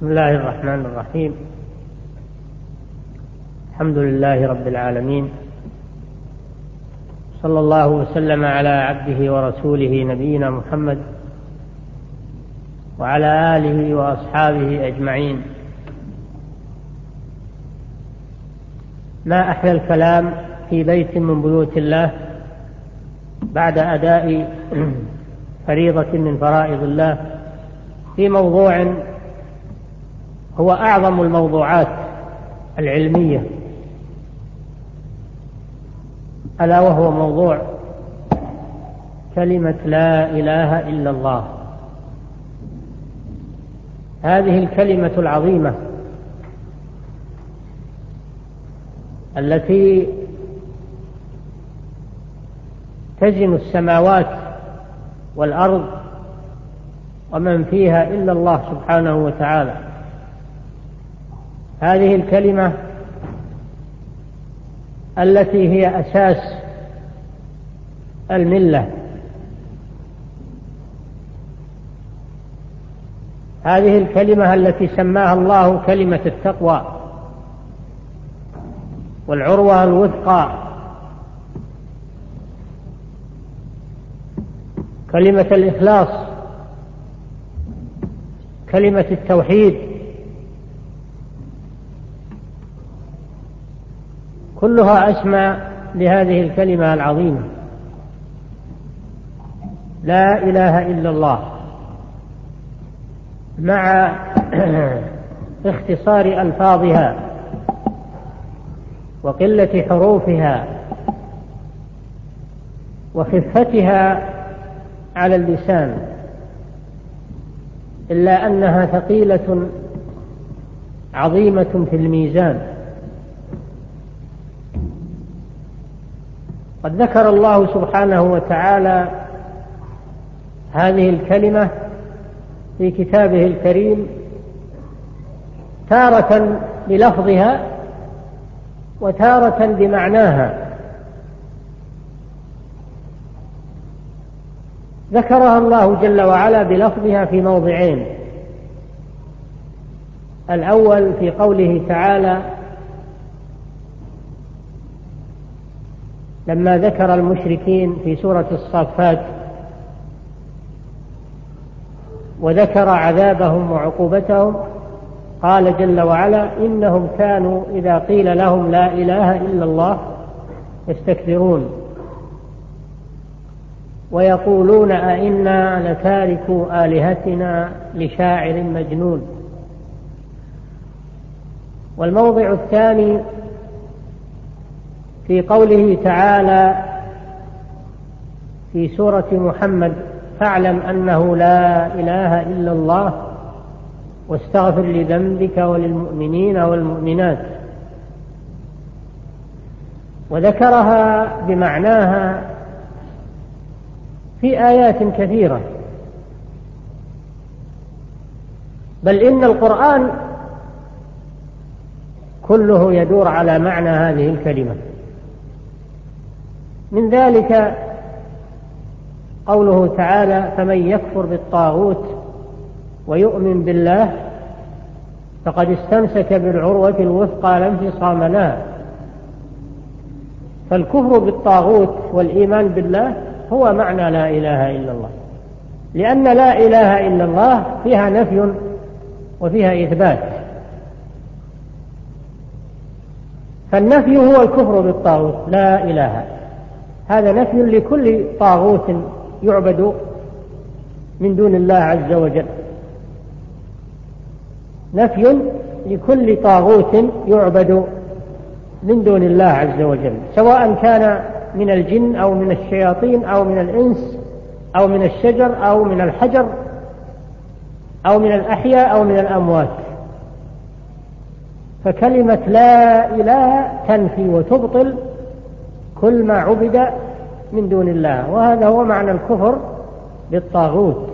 بسم الله الرحمن الرحيم. الحمد لله رب العالمين، صلى الله وسلم على عبده ورسوله نبينا محمد وعلى آله وأصحابه أجمعين. ما أحلى الكلام في بيت من بيوت الله بعد أداء فريضة من فرائض الله في موضوع هو أعظم الموضوعات العلمية، ألا وهو موضوع كلمة لا إله إلا الله. هذه الكلمة العظيمة التي تزن السماوات والأرض ومن فيها إلا الله سبحانه وتعالى. هذه الكلمة التي هي أساس الملة، هذه الكلمة التي سماها الله كلمة التقوى والعروة الوثقى، كلمة الإخلاص، كلمة التوحيد، كلها أسمى لهذه الكلمة العظيمة لا إله إلا الله، مع اختصار ألفاظها وقلة حروفها وخفتها على اللسان، إلا أنها ثقيلة عظيمة في الميزان. قد ذكر الله سبحانه وتعالى هذه الكلمة في كتابه الكريم تارة بلفظها وتارة بمعناها. ذكرها الله جل وعلا بلفظها في موضعين: الأول في قوله تعالى لما ذكر المشركين في سورة الصافات وذكر عذابهم وعقوبتهم، قال جل وعلا إنهم كانوا إذا قيل لهم لا إله إلا الله يستكبرون ويقولون أئنا لتاركو آلهتنا لشاعر مجنون. والموضع الثاني في قوله تعالى في سورة محمد فاعلم أنه لا إله إلا الله واستغفر لذنبك وللمؤمنين والمؤمنات، وذكرها بمعناها في آيات كثيرة، بل إن القرآن كله يدور على معنى هذه الكلمة. من ذلك قوله تعالى فمن يكفر بالطاغوت ويؤمن بالله فقد استمسك بالعروة الوثقى لا انفصام لها. فالكفر بالطاغوت والإيمان بالله هو معنى لا إله إلا الله، لأن لا إله إلا الله فيها نفي وفيها إثبات. فالنفي هو الكفر بالطاغوت لا إله، هذا نفي لكل طاغوت يعبد من دون الله عز وجل، نفي لكل طاغوت يعبد من دون الله عز وجل، سواء كان من الجن أو من الشياطين أو من الإنس أو من الشجر أو من الحجر أو من الأحياء أو من الأموات. فكلمة لا إله تنفي وتبطل كل ما عبد من دون الله، وهذا هو معنى الكفر بالطاغوت.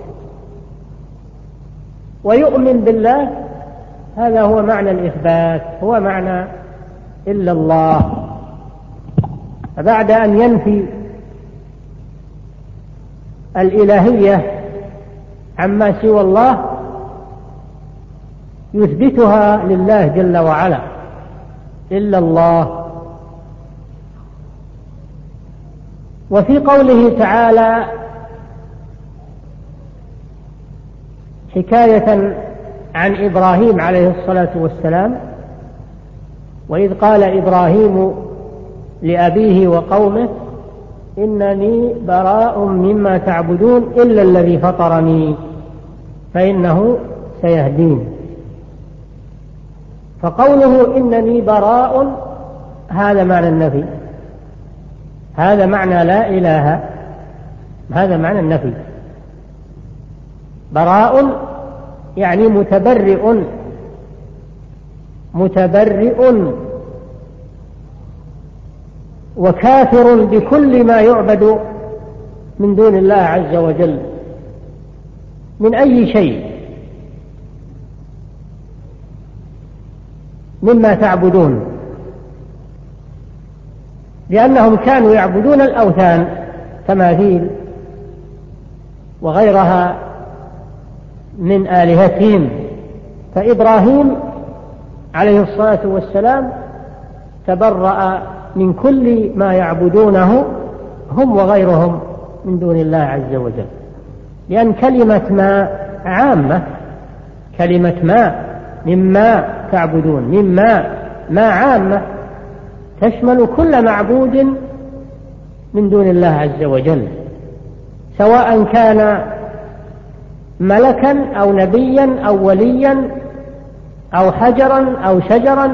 ويؤمن بالله هذا هو معنى الإثبات، هو معنى إلا الله. فبعد أن ينفي الإلهية عما سوى الله يثبتها لله جل وعلا إلا الله. وفي قوله تعالى حكاية عن إبراهيم عليه الصلاة والسلام: وإذ قال إبراهيم لأبيه وقومه إنني براء مما تعبدون إلا الذي فطرني فإنه سيهدين. فقوله إنني براء هذا معنى النفي، هذا معنى لا إله، هذا معنى النفي. براء يعني متبرئ، متبرئ وكافر بكل ما يعبد من دون الله عز وجل من أي شيء مما تعبدون، لأنهم كانوا يعبدون الأوثان تماثيل وغيرها من آلهتهم. فإبراهيم عليه الصلاة والسلام تبرأ من كل ما يعبدونه هم وغيرهم من دون الله عز وجل، لأن كلمة ما عامة، كلمة ما مما تعبدون، مما ما عامة تشمل كل معبود من دون الله عز وجل، سواء كان ملكا أو نبيا أو وليا أو حجرا أو شجرا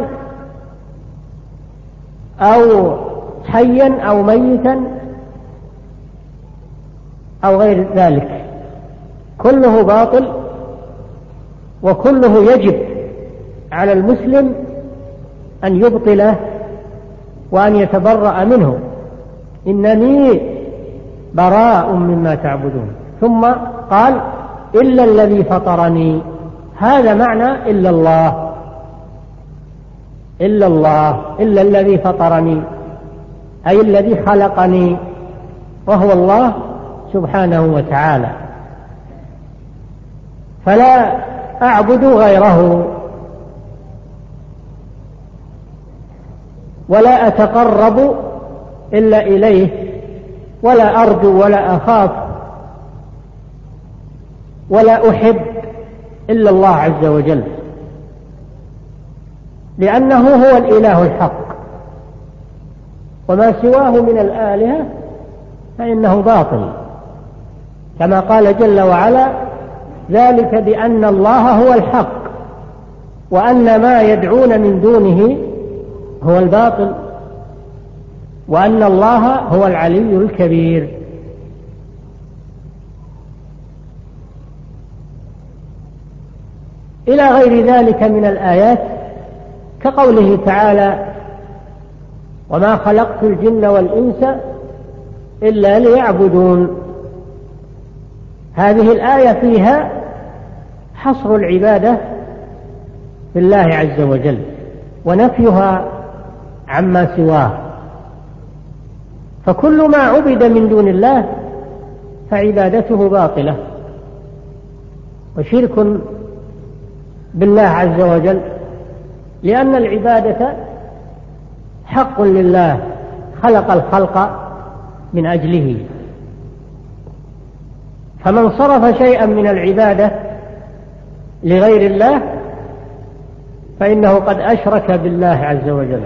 أو حيا أو ميتا أو غير ذلك، كله باطل وكله يجب على المسلم أن يبطله وأن يتبرأ منه. إنني براء مما تعبدون، ثم قال إلا الذي فطرني، هذا معنى إلا الله، إلا الله، إلا الذي فطرني أي الذي خلقني وهو الله سبحانه وتعالى، فلا أعبد غيره ولا أتقرب إلا إليه ولا أرجو ولا أخاف ولا أحب إلا الله عز وجل، لأنه هو الإله الحق، وما سواه من الآلهة فإنه باطل، كما قال جل وعلا: ذلك بأن الله هو الحق وأن ما يدعون من دونه هو الباطل وأن الله هو العلي الكبير. إلى غير ذلك من الآيات، كقوله تعالى: وما خلقت الجن والإنس إلا ليعبدون. هذه الآية فيها حصر العبادة في الله عز وجل ونفيها عما سواه، فكل ما عبد من دون الله فعبادته باطلة وشرك بالله عز وجل، لأن العبادة حق لله خلق الخلق من أجله، فمن صرف شيئا من العبادة لغير الله فإنه قد أشرك بالله عز وجل،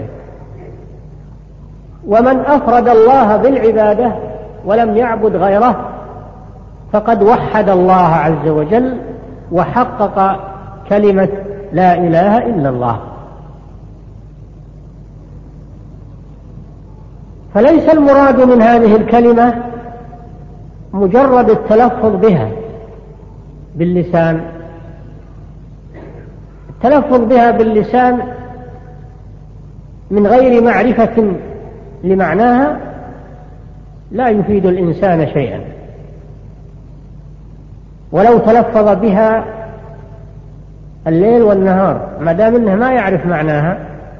ومن أفرد الله بالعبادة ولم يعبد غيره فقد وحد الله عز وجل وحقق كلمة لا إله إلا الله. فليس المراد من هذه الكلمة مجرد التلفظ بها باللسان، التلفظ بها باللسان من غير معرفة لمعناها لا يفيد الإنسان شيئا، ولو تلفظ بها الليل والنهار ما دام انه ما يعرف معناها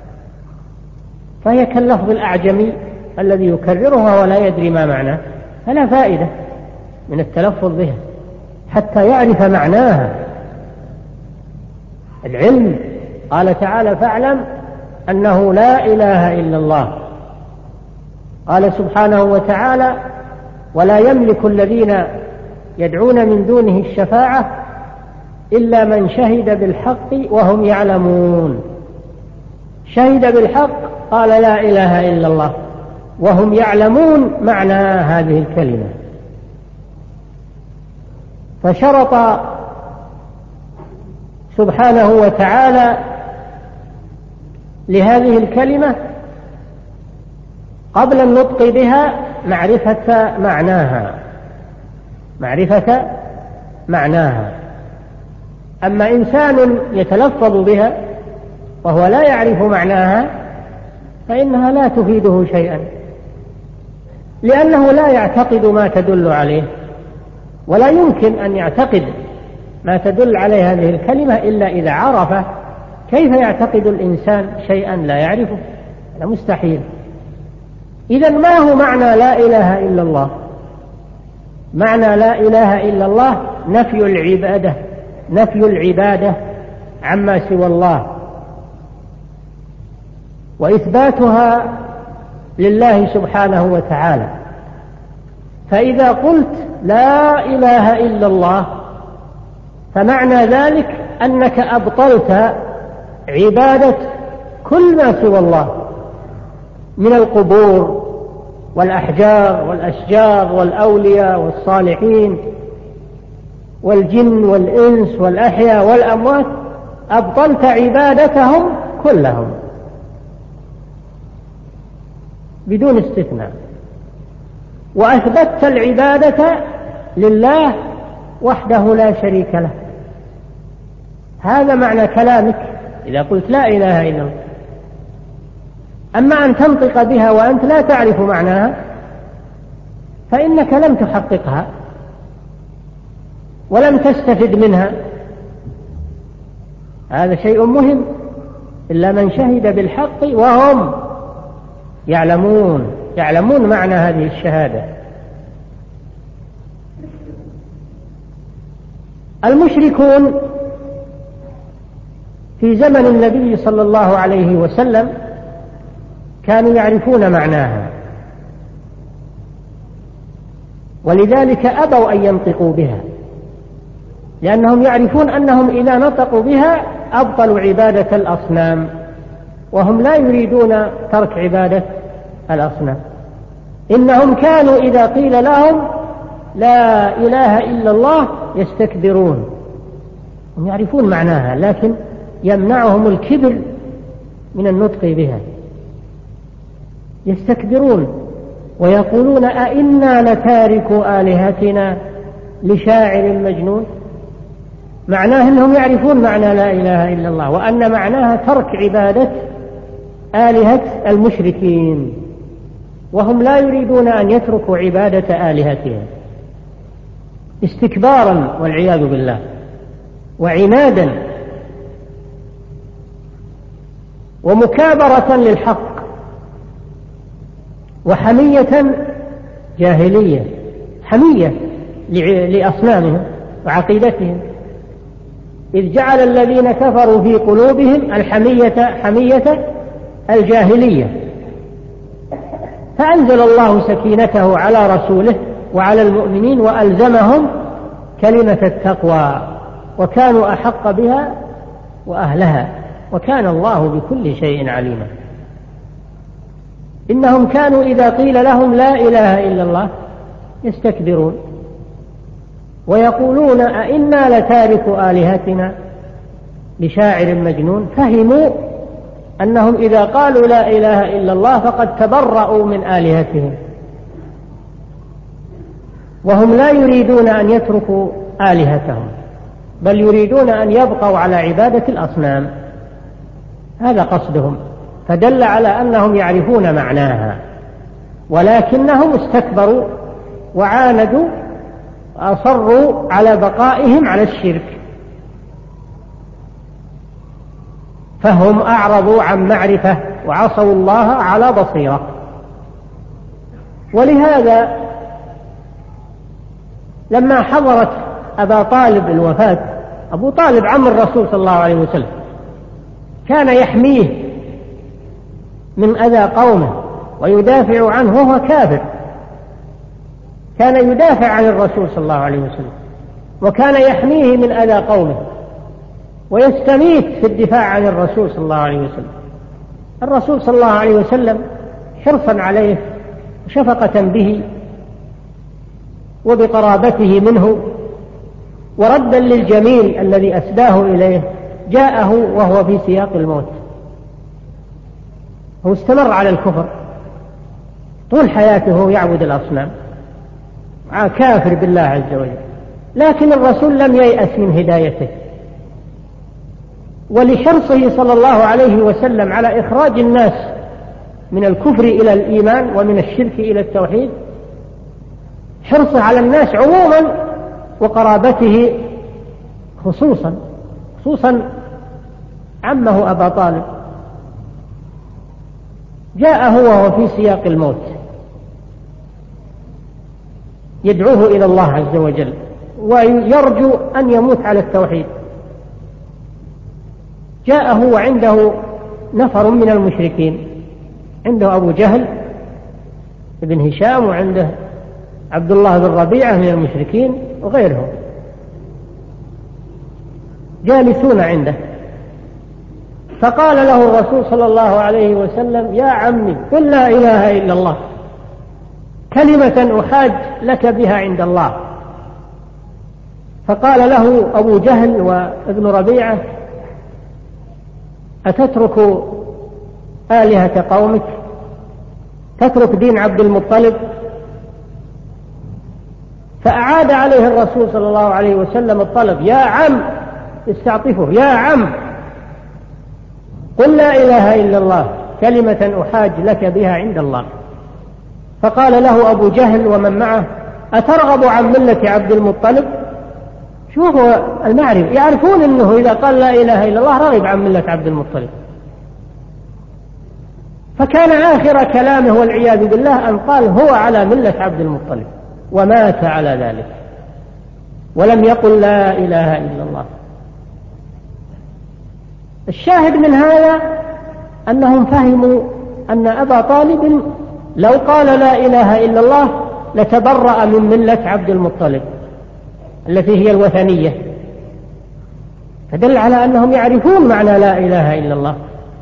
فهي كاللفظ الأعجمي الذي يكررها ولا يدري ما معناه، فلا فائدة من التلفظ بها حتى يعرف معناها. العلم. قال تعالى: فاعلم أنه لا إله إلا الله. قال سبحانه وتعالى: ولا يملك الذين يدعون من دونه الشفاعة إلا من شهد بالحق وهم يعلمون. شهد بالحق قال لا إله إلا الله، وهم يعلمون معنى هذه الكلمة. فشرط سبحانه وتعالى لهذه الكلمة قبل النطق بها معرفة معناها. أما إنسان يتلفظ بها وهو لا يعرف معناها فإنها لا تفيده شيئا، لأنه لا يعتقد ما تدل عليه، ولا يمكن أن يعتقد ما تدل عليه هذه الكلمة إلا إذا عرفه. كيف يعتقد الإنسان شيئا لا يعرفه؟ هذا مستحيل. إذن ما هو معنى لا إله إلا الله؟ معنى لا إله إلا الله نفي العبادة عما سوى الله، وإثباتها لله سبحانه وتعالى. فإذا قلت لا إله إلا الله فمعنى ذلك أنك أبطلت عبادة كل ما سوى الله من القبور والأحجار والأشجار والأولياء والصالحين والجن والإنس والأحياء والأموات. أبطلت عبادتهم كلهم بدون استثناء، وأثبتت العبادة لله وحده لا شريك له. هذا معنى كلامك إذا قلت لا إله إلا الله. أما أن تنطق بها وأنت لا تعرف معناها فإنك لم تحققها ولم تستفد منها. هذا شيء مهم. إلا من شهد بالحق وهم يعلمون معنى هذه الشهادة. المشركون في زمن النبي صلى الله عليه وسلم كانوا يعرفون معناها، ولذلك أبوا أن ينطقوا بها، لأنهم يعرفون أنهم إذا نطقوا بها أبطلوا عبادة الأصنام، وهم لا يريدون ترك عبادة الأصنام. إنهم كانوا إذا قيل لهم لا إله إلا الله يستكبرون. هم يعرفون معناها لكن يمنعهم الكبر من النطق بها. يستكبرون ويقولون أئنا لتاركوا آلهتنا لشاعر مجنون. معناه أنهم يعرفون معنى لا إله إلا الله، وأن معناها ترك عبادة آلهة المشركين، وهم لا يريدون أن يتركوا عبادة آلهتهم استكبارا والعياذ بالله، وعنادا ومكابرة للحق، وحمية جاهلية، حمية لأصنامهم وعقيدتهم، إذ جعل الذين كفروا في قلوبهم حمية الجاهلية. فأنزل الله سكينته على رسوله وعلى المؤمنين وألزمهم كلمة التقوى، وكانوا أحق بها وأهلها، وكان الله بكل شيء عليما. إنهم كانوا إذا قيل لهم لا إله إلا الله يستكبرون ويقولون أئنا لتاركوا آلهتنا لشاعر مجنون. فهموا أنهم إذا قالوا لا إله إلا الله فقد تبرأوا من آلهتهم، وهم لا يريدون أن يتركوا آلهتهم، بل يريدون أن يبقوا على عبادة الأصنام. هذا قصدهم، فدل على أنهم يعرفون معناها، ولكنهم استكبروا وعاندوا وأصروا على بقائهم على الشرك، فهم أعرضوا عن معرفة وعصوا الله على بصيرة. ولهذا لما حضرت أبا طالب الوفاة أبو طالب عم الرسول صلى الله عليه وسلم، كان يحميه من أذى قومه ويدافع عنه وهو كافر، كان يدافع عن الرسول صلى الله عليه وسلم، وكان يحميه من أذى قومه ويستميت في الدفاع عن الرسول صلى الله عليه وسلم. الرسول صلى الله عليه وسلم حرصا عليه وشفقة به وبقرابته منه وردا للجميل الذي أسداه إليه جاءه وهو في سياق الموت. هو استمر على الكفر طول حياته يعبد الأصنام، كافر بالله عز وجل، لكن الرسول لم ييأس من هدايته، ولحرصه صلى الله عليه وسلم على إخراج الناس من الكفر إلى الإيمان ومن الشرك إلى التوحيد، حرصه على الناس عموما وقرابته خصوصا عمه أبا طالب، جاءه وهو في سياق الموت يدعوه إلى الله عز وجل ويرجو أن يموت على التوحيد. جاءه وعنده نفر من المشركين، عنده أبو جهل بن هشام وعنده عبد الله بن ربيعة من المشركين وغيرهم جالسون عنده، فقال له الرسول صلى الله عليه وسلم: يا عمي قل لا إله إلا الله كلمة أحاج لك بها عند الله. فقال له أبو جهل وابن ربيعة: أتترك آلهة قومك، تترك دين عبد المطلب؟ فأعاد عليه الرسول صلى الله عليه وسلم الطلب: يا عم، استعطفه، يا عم قل لا إله إلا الله كلمة أحاج لك بها عند الله. فقال له أبو جهل ومن معه: أترغب عن ملة عبد المطلب؟ شوفوا المعرفة، يعرفون أنه إذا قال لا إله إلا الله رغب عن ملة عبد المطلب. فكان آخر كلامه والعياذ بالله أن قال: هو على ملة عبد المطلب، ومات على ذلك ولم يقل لا إله إلا الله. الشاهد من هذا أنهم فهموا أن أبا طالب لو قال لا إله إلا الله لتبرأ من ملة عبد المطلب التي هي الوثنية، فدل على أنهم يعرفون معنى لا إله إلا الله،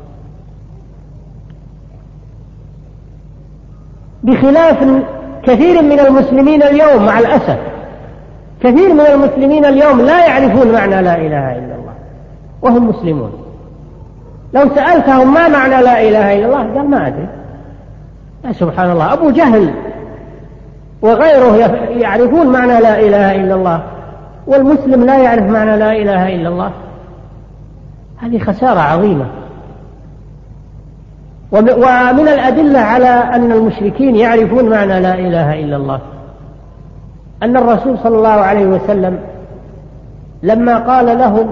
بخلاف كثير من المسلمين اليوم. مع الأسف كثير من المسلمين اليوم لا يعرفون معنى لا إله إلا الله وهم مسلمون. لو سألتهم ما معنى لا إله إلا الله قال: ما أدري. يا سبحان الله، أبو جهل وغيره يعرفون معنى لا إله إلا الله والمسلم لا يعرف معنى لا إله إلا الله. هذه خسارة عظيمة. ومن الأدلة على أن المشركين يعرفون معنى لا إله إلا الله أن الرسول صلى الله عليه وسلم لما قال لهم: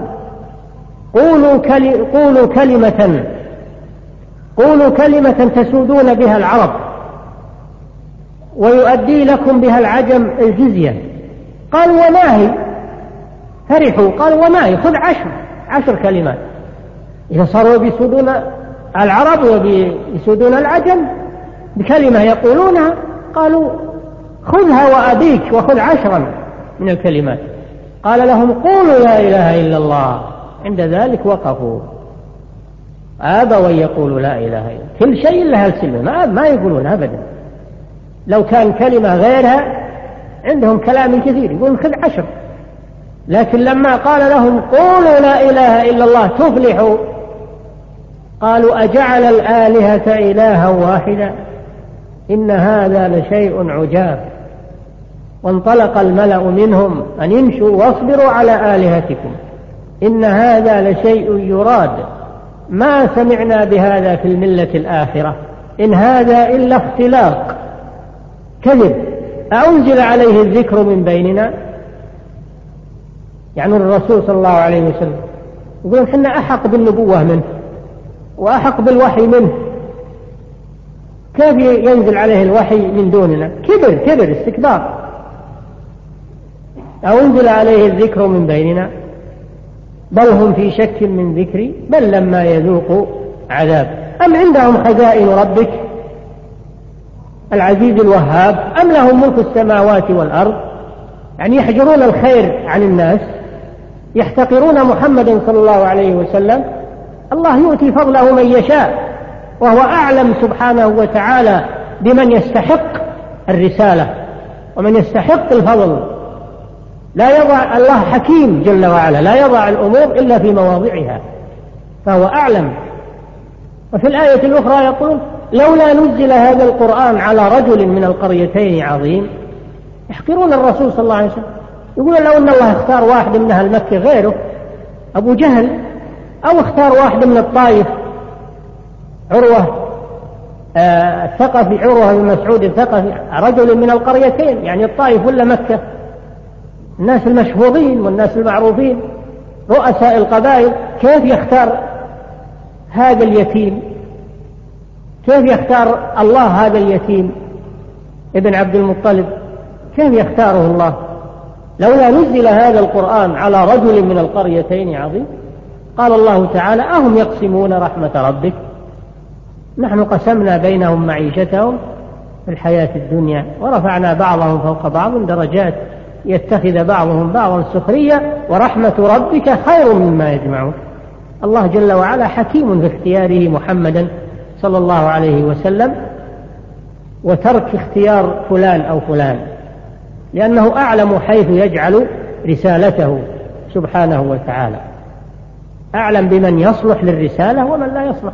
قولوا كلمة تسودون بها العرب ويؤدي لكم بها العجم الجزية، قالوا: وما هي؟ فرحوا، قالوا: وما هي؟ خذ 10 كلمات. إذا صاروا بيسودون العرب وبيسودون العجم بكلمة يقولونها، قالوا: خذها وأبيك وخذ 10 من الكلمات. قال لهم: قولوا لا إله إلا الله. عند ذلك وقفوا، أبوا يقولوا لا إله إلا الله. كل شيء لها الكلمة ما يقولون أبدا. لو كان كلمة غيرها عندهم كلام كثير يقول خذ 10، لكن لما قال لهم: قولوا لا إله إلا الله تفلحوا، قالوا: أجعل الآلهة إلها واحدا إن هذا لشيء عجاب. وانطلق الملأ منهم أن يمشوا واصبروا على آلهتكم إن هذا لشيء يراد ما سمعنا بهذا في الملة الآخرة إن هذا إلا اختلاق كذب أنزل عليه الذكر من بيننا. يعني الرسول صلى الله عليه وسلم يقول: إحنا أحق بالنبوة منه وأحق بالوحي منه، كيف ينزل عليه الوحي من دوننا؟ كبر استكبار. أو أنزل عليه الذكر من بيننا. بل هم في شك من ذكري بل لما يذوقوا عذاب. أم عندهم خزائن ربك العزيز الوهاب أم لهم ملك السماوات والأرض؟ يعني يحجرون الخير عن الناس، يحتقرون محمدا صلى الله عليه وسلم. الله يؤتي فضله من يشاء، وهو أعلم سبحانه وتعالى بمن يستحق الرسالة ومن يستحق الفضل. لا يضع الله حكيم جل وعلا، لا يضع الأمور إلا في مواضعها، فهو أعلم. وفي الآية الأخرى يقول لولا نزل هذا القرآن على رجل من القريتين عظيم. يحقرون الرسول صلى الله عليه وسلم، يقولون لو أن الله اختار واحد من أهل مكة غيره أبو جهل، أو اختار واحد من الطائف عروة الثقفي، عروة بن مسعود الثقفي، رجل من القريتين يعني الطائف ولا مكة، الناس المشهورين والناس المعروفين رؤساء القبائل، كيف يختار هذا اليتيم؟ كيف يختار الله هذا اليتيم ابن عبد المطلب؟ كيف يختاره الله؟ لولا نزل هذا القرآن على رجل من القريتين عظيم. قال الله تعالى أهم يقسمون رحمة ربك نحن قسمنا بينهم معيشتهم في الحياة الدنيا ورفعنا بعضهم فوق بعض درجات يتخذ بعضهم بعضا سخرية ورحمة ربك خير مما يجمعون. الله جل وعلا حكيم في اختياره محمدا صلى الله عليه وسلم وترك اختيار فلان أو فلان، لأنه أعلم حيث يجعل رسالته سبحانه وتعالى، أعلم بمن يصلح للرسالة ومن لا يصلح.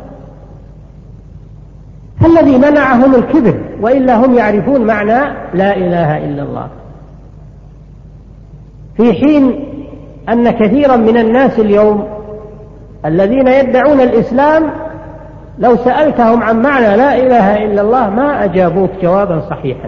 فالذي منعهم الكبر، وإلا هم يعرفون معنى لا إله إلا الله، في حين أن كثيرا من الناس اليوم الذين يدعون الإسلام لو سألتهم عن معنى لا إله إلا الله ما أجابوك جوابا صحيحا.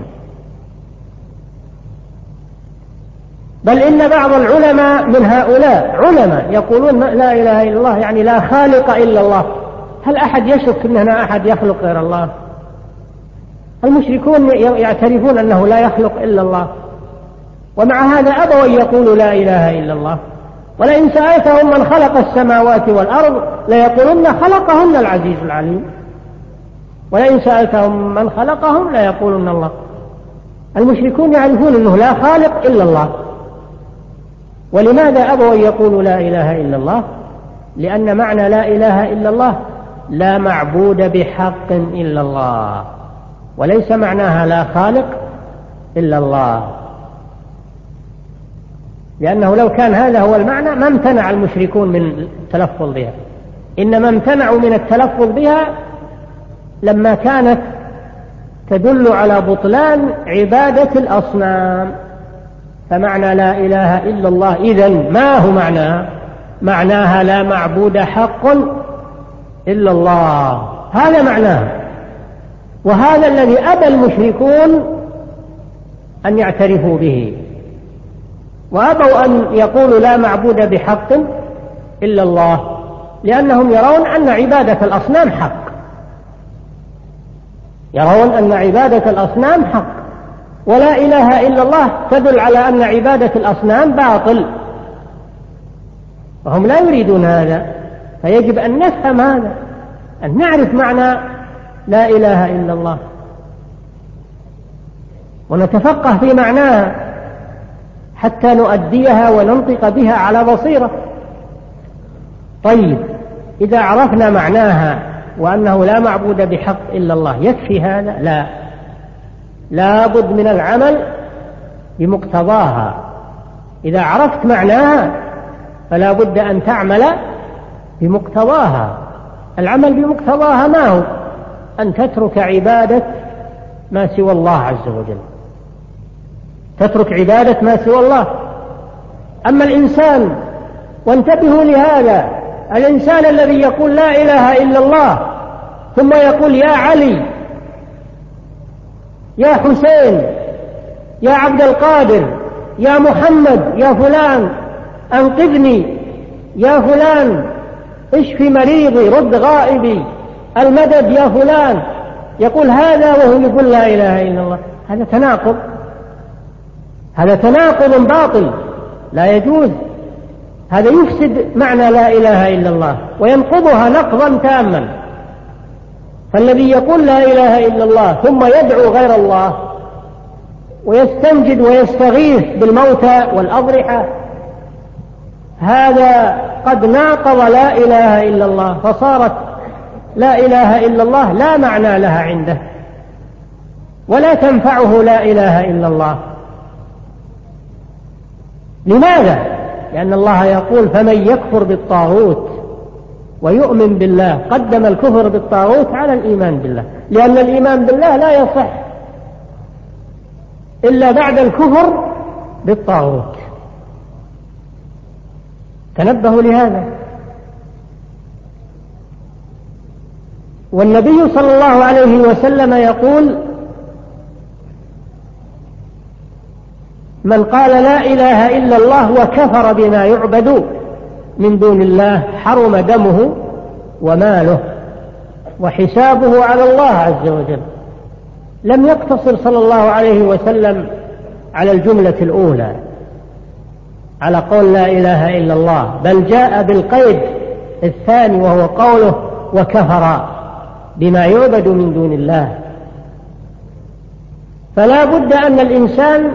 بل إن بعض العلماء من هؤلاء علماء يقولون لا إله إلا الله يعني لا خالق إلا الله. هل أحد يشك أن هنا أحد يخلق غير الله؟ المشركون يعترفون أنه لا يخلق إلا الله، ومع هذا أبوا أن يقولوا لا إله إلا الله. ولئن سألتهم من خلق السماوات والأرض ليقولون خلقهن العزيز العليم، ولئن سألتهم من خلقهم ليقولون الله. المشركون يعرفون أنه لا خالق إلا الله. ولماذا أبوا أن يقولوا لا إله إلا الله؟ لأن معنى لا إله إلا الله لا معبود بحق إلا الله، وليس معناها لا خالق إلا الله. لأنه لو كان هذا هو المعنى ما امتنع المشركون من التلفظ بها، إنما امتنعوا من التلفظ بها لما كانت تدل على بطلان عبادة الأصنام. فمعنى لا إله إلا الله إذن ما هو معناها؟ معناها لا معبود حق إلا الله، هذا معناها. وهذا الذي أبى المشركون أن يعترفوا به، وأبوا أن يقولوا لا معبود بحق إلا الله، لأنهم يرون أن عبادة الأصنام حق، يرون أن عبادة الأصنام حق، ولا إله إلا الله تدل على أن عبادة الأصنام باطل، وهم لا يريدون هذا. فيجب أن نفهم هذا، أن نعرف معنى لا إله إلا الله ونتفقه في معناها حتى نؤديها وننطق بها على بصيرة. طيب، إذا عرفنا معناها وأنه لا معبود بحق إلا الله يكفي هذا؟ لا بد من العمل بمقتضاها. إذا عرفت معناها فلا بد أن تعمل بمقتضاها. العمل بمقتضاها ما هو؟ أن تترك عبادة ما سوى الله عز وجل، تترك عبادة ما سوى الله. أما الإنسان، وانتبهوا لهذا، الإنسان الذي يقول لا إله إلا الله ثم يقول يا علي، يا حسين، يا عبد القادر، يا محمد، يا فلان أنقذني، يا فلان اشفي مريضي، رد غائبي، المدد يا فلان، يقول هذا وهو يقول لا إله إلا الله، هذا تناقض، هذا تناقض باطل لا يجوز. هذا يفسد معنى لا إله إلا الله وينقضها نقضا تاما. فالذي يقول لا إله إلا الله ثم يدعو غير الله ويستنجد ويستغيث بالموتى والأضرحة، هذا قد ناقض لا إله إلا الله، فصارت لا إله إلا الله لا معنى لها عنده ولا تنفعه لا إله إلا الله. لماذا؟ لأن الله يقول فمن يكفر بالطاغوت ويؤمن بالله، قدم الكفر بالطاغوت على الإيمان بالله، لأن الإيمان بالله لا يصح إلا بعد الكفر بالطاغوت. تنبهوا لهذا. والنبي صلى الله عليه وسلم يقول من قال لا إله إلا الله وكفر بما يعبد من دون الله حرم دمه وماله وحسابه على الله عز وجل. لم يقتصر صلى الله عليه وسلم على الجملة الأولى على قول لا إله إلا الله، بل جاء بالقيد الثاني وهو قوله وكفر بما يعبد من دون الله. فلا بد أن الإنسان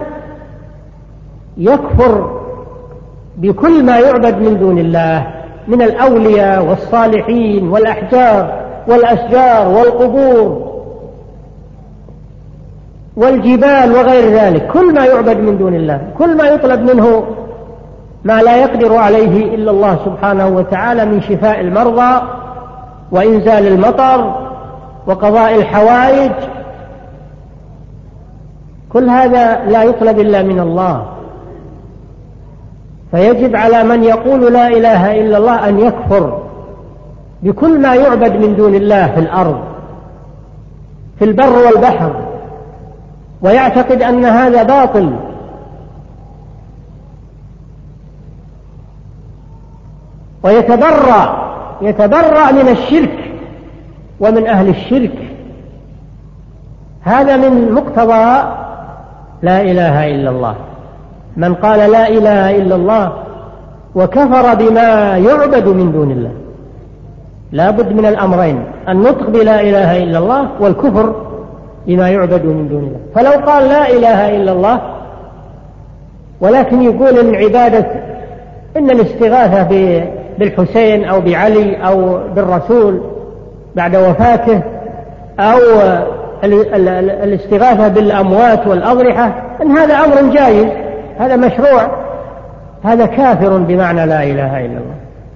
يكفر بكل ما يعبد من دون الله من الأولياء والصالحين والأحجار والأشجار والقبور والجبال وغير ذلك، كل ما يعبد من دون الله، كل ما يطلب منه ما لا يقدر عليه إلا الله سبحانه وتعالى من شفاء المرضى وإنزال المطر وقضاء الحوائج، كل هذا لا يطلب إلا من الله. فيجب على من يقول لا إله إلا الله أن يكفر بكل ما يعبد من دون الله في الأرض في البر والبحر، ويعتقد أن هذا باطل، ويتبرأ من الشرك ومن أهل الشرك. هذا من مقتضى لا إله إلا الله. من قال لا إله إلا الله وكفر بما يعبد من دون الله، لا بد من الأمرين، النطق بلا إله إلا الله والكفر بما يعبد من دون الله. فلو قال لا إله إلا الله ولكن يقول إن عبادة إن الاستغاثة بالحسين أو بعلي أو بالرسول بعد وفاته أو الاستغاثة بالأموات والأضرحة إن هذا أمر جائز، هذا مشروع، هذا كافر بمعنى لا إله إلا الله،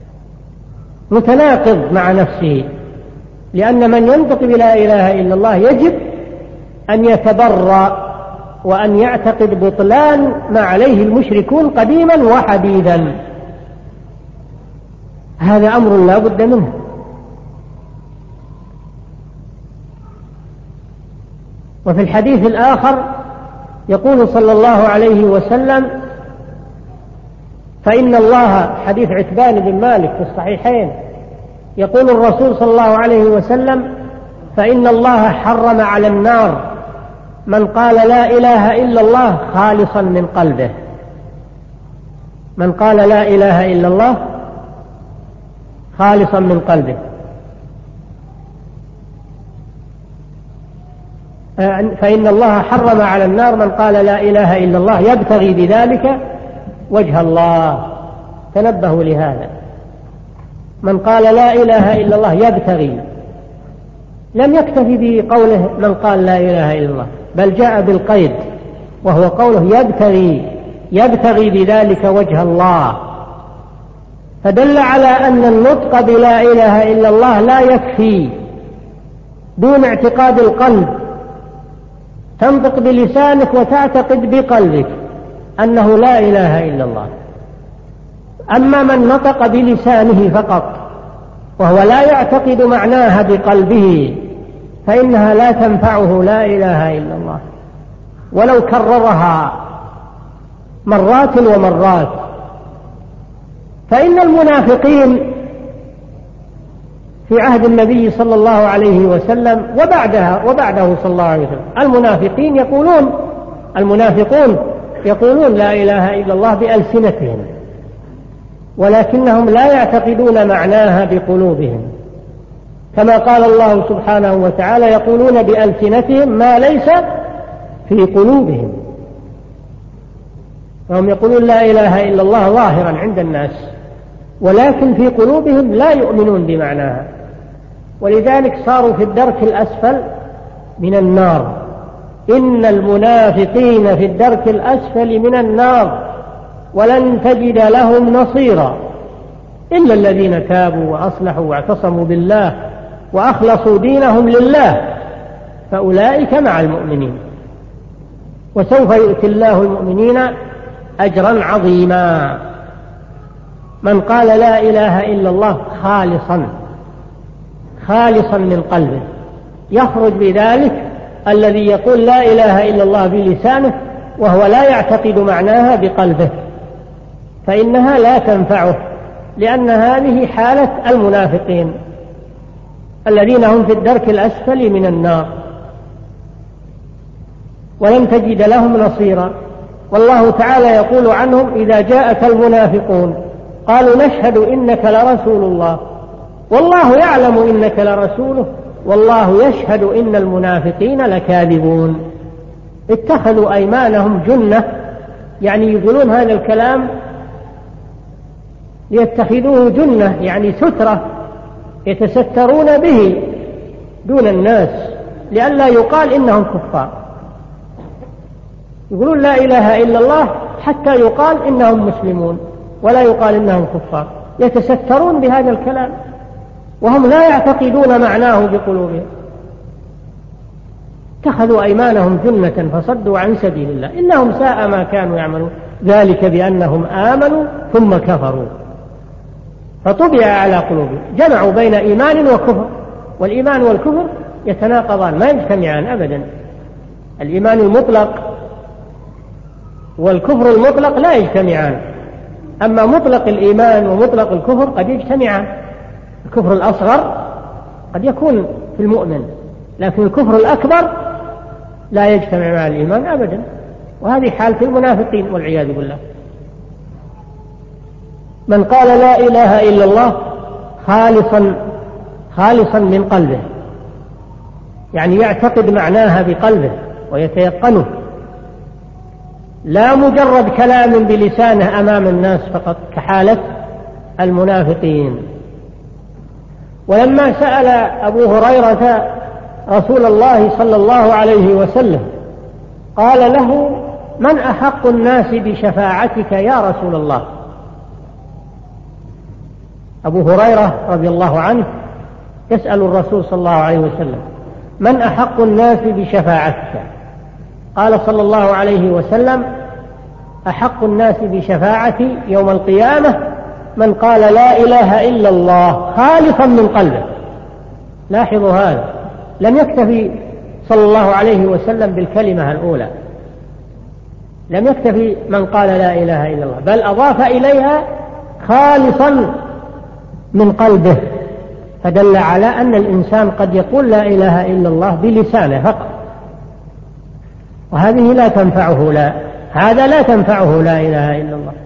متناقض مع نفسه. لأن من ينطق بلا إله إلا الله يجب أن يتبرأ وأن يعتقد بطلان ما عليه المشركون قديما وحديثا. هذا أمر لا بد منه. وفي الحديث الآخر يقول صلى الله عليه وسلم فإن الله، حديث عتبان بن مالك في الصحيحين، يقول الرسول صلى الله عليه وسلم فإن الله حرم على النار من قال لا إله إلا الله خالصا من قلبه. من قال لا إله إلا الله خالصا من قلبه. فإن الله حرم على النار من قال لا إله إلا الله يبتغي بذلك وجه الله. تنبهوا لهذا، من قال لا إله إلا الله يبتغي، لم يكتفي بقوله من قال لا إله إلا الله، بل جاء بالقيد وهو قوله يبتغي بذلك وجه الله. فدل على أن النطق بلا إله إلا الله لا يكفي دون اعتقاد القلب. تنطق بلسانك وتعتقد بقلبك أنه لا إله إلا الله. أما من نطق بلسانه فقط وهو لا يعتقد معناها بقلبه فإنها لا تنفعه لا إله إلا الله ولو كررها مرات ومرات. فإن المنافقين في عهد النبي صلى الله عليه وسلم وبعده صلى الله عليه وسلم المنافقون يقولون لا إله إلا الله بألسنتهم ولكنهم لا يعتقدون معناها بقلوبهم، كما قال الله سبحانه وتعالى: يقولون بألسنتهم ما ليس في قلوبهم. فهم يقولون لا إله إلا الله ظاهرا عند الناس، ولكن في قلوبهم لا يؤمنون بمعناها، ولذلك صاروا في الدرك الأسفل من النار. إن المنافقين في الدرك الأسفل من النار ولن تجد لهم نصيرا إلا الذين تابوا وأصلحوا واعتصموا بالله وأخلصوا دينهم لله فأولئك مع المؤمنين وسوف يؤتي الله المؤمنين أجرا عظيما. من قال لا إله إلا الله خالصا من قلبه يخرج بذلك الذي يقول لا إله إلا الله بلسانه وهو لا يعتقد معناها بقلبه، فإنها لا تنفعه، لأن هذه حالة المنافقين الذين هم في الدرك الأسفل من النار ولن تجد لهم نصيرا. والله تعالى يقول عنهم: إذا جاءك المنافقون قالوا نشهد إنك لرسول الله والله يعلم إنك لرسوله والله يشهد إن المنافقين لكاذبون. اتخذوا أيمانهم جنة، يعني يقولون هذا الكلام ليتخذوه جنة، يعني سترة يتسترون به دون الناس لئلا يقال إنهم كفار. يقولون لا إله إلا الله حتى يقال إنهم مسلمون ولا يقال إنهم كفار، يتسترون بهذا الكلام وهم لا يعتقدون معناه بقلوبهم. اتخذوا أيمانهم جنة فصدوا عن سبيل الله إنهم ساء ما كانوا يعملون، ذلك بأنهم آمنوا ثم كفروا فطبع على قلوبهم. جمعوا بين إيمان وكفر، والإيمان والكفر يتناقضان ما يجتمعان أبدا. الإيمان المطلق والكفر المطلق لا يجتمعان، أما مطلق الإيمان ومطلق الكفر قد يجتمعان. الكفر الأصغر قد يكون في المؤمن، لكن الكفر الأكبر لا يجتمع مع الإيمان أبدا، وهذه حالة المنافقين والعياذ بالله. من قال لا إله إلا الله خالصا من قلبه، يعني يعتقد معناها بقلبه ويتيقنه، لا مجرد كلام بلسانه أمام الناس فقط كحالة المنافقين. ولما سأل أبو هريرة رسول الله صلى الله عليه وسلم قال له: من أحق الناس بشفاعتك يا رسول الله؟ أبو هريرة رضي الله عنه يسأل الرسول صلى الله عليه وسلم: من أحق الناس بشفاعتك؟ قال صلى الله عليه وسلم: أحق الناس بشفاعتي يوم القيامة من قال لا إله إلا الله خالصا من قلبه. لاحظوا هذا، لم يكتفي صلى الله عليه وسلم بالكلمة الأولى، لم يكتفي من قال لا إله إلا الله، بل أضاف إليها خالصا من قلبه، فدل على أن الإنسان قد يقول لا إله إلا الله بلسانه فقط، وهذه لا تنفعه، هذا لا تنفعه لا إله إلا الله.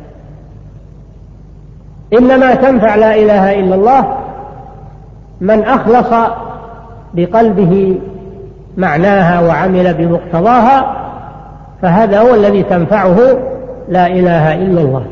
إنما تنفع لا إله إلا الله من أخلص بقلبه معناها وعمل بمقتضاها، فهذا هو الذي تنفعه لا إله إلا الله.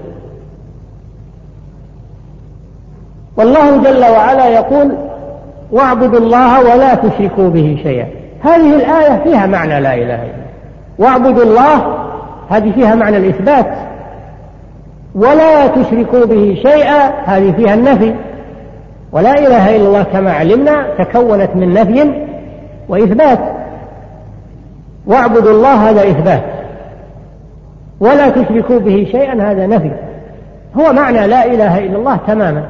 والله جل وعلا يقول: واعبدوا الله ولا تشركوا به شيئا. هذه الآية فيها معنى لا إله إلا الله. واعبدوا الله هذه فيها معنى الإثبات، ولا تشركوا به شيئا هذه فيها النفي. ولا إله إلا الله كما علمنا تكونت من نفي وإثبات، واعبدوا الله هذا إثبات، ولا تشركوا به شيئا هذا نفي، هو معنى لا إله إلا الله تماما.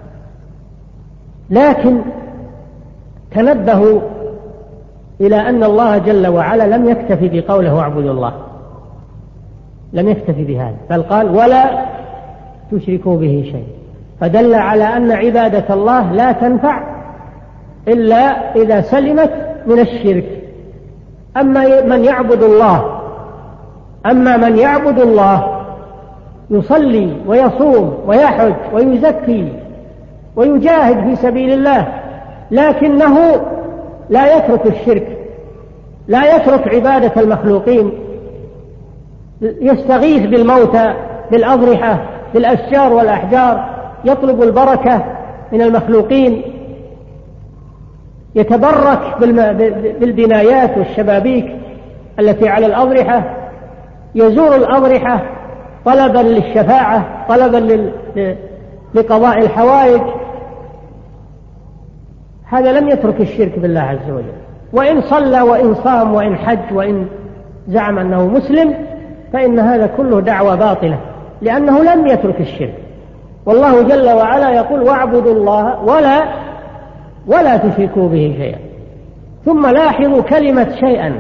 لكن تنبهوا إلى أن الله جل وعلا لم يكتفي بقوله واعبدوا الله، لم يكتفي بهذا، بل قال ولا تشركوا به شيء، فدل على أن عبادة الله لا تنفع إلا إذا سلمت من الشرك. أما من يعبد الله يصلي ويصوم ويحج ويزكي ويجاهد في سبيل الله، لكنه لا يترك الشرك، لا يترك عبادة المخلوقين، يستغيث بالموتى بالأضرحة بالأشجار والأحجار، يطلب البركة من المخلوقين، يتبرك بالبنايات والشبابيك التي على الأضرحة، يزور الأضرحة طلبا للشفاعة، طلبا لقضاء الحوائج. هذا لم يترك الشرك بالله عز وجل، وإن صلى وإن صام وإن حج وإن زعم أنه مسلم فإن هذا كله دعوة باطلة، لأنه لم يترك الشرك. والله جل وعلا يقول واعبدوا الله ولا تشركوا به شيئا. ثم لاحظوا كلمة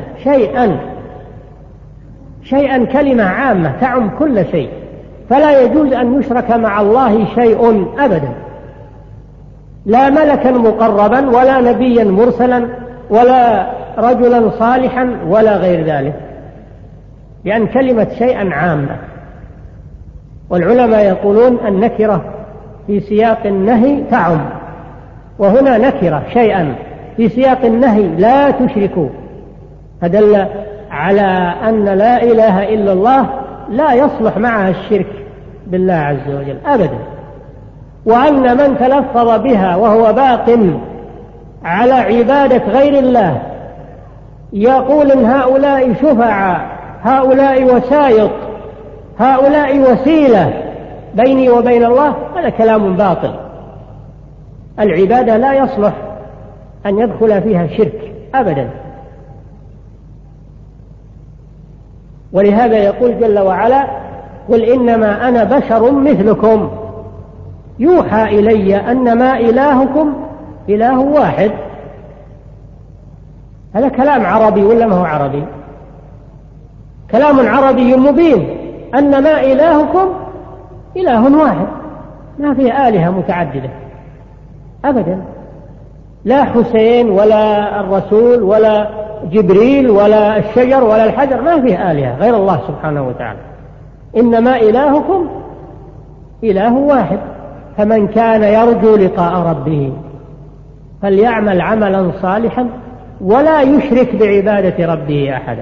شيئا كلمة عامة تعم كل شيء، فلا يجوز أن يشرك مع الله شيء أبدا، لا ملكا مقربا ولا نبيا مرسلا ولا رجلا صالحا ولا غير ذلك، لأن كلمة شيئا عامة. والعلماء يقولون النكرة في سياق النهي تعم، وهنا نكرة شيئا في سياق النهي لا تشركوا، فدل على أن لا إله إلا الله لا يصلح معها الشرك بالله عز وجل أبدا، وأن من تلفظ بها وهو باق على عبادة غير الله يقول إن هؤلاء شفعاء، هؤلاء وسائط، هؤلاء وسيلة بيني وبين الله، هذا كلام باطل. العبادة لا يصلح أن يدخل فيها شرك أبدا. ولهذا يقول جل وعلا قل إنما أنا بشر مثلكم يوحى إلي أنما إلهكم إله واحد. هذا كلام عربي ولا ما هو عربي؟ كلام عربي مبين، أنما إلهكم إله واحد، ما فيه آلهة متعددة أبدا، لا حسين ولا الرسول ولا جبريل ولا الشجر ولا الحجر، ما فيه آلهة غير الله سبحانه وتعالى. إنما إلهكم إله واحد، فمن كان يرجو لقاء ربه فليعمل عملا صالحا ولا يشرك بعبادة ربه أحدا.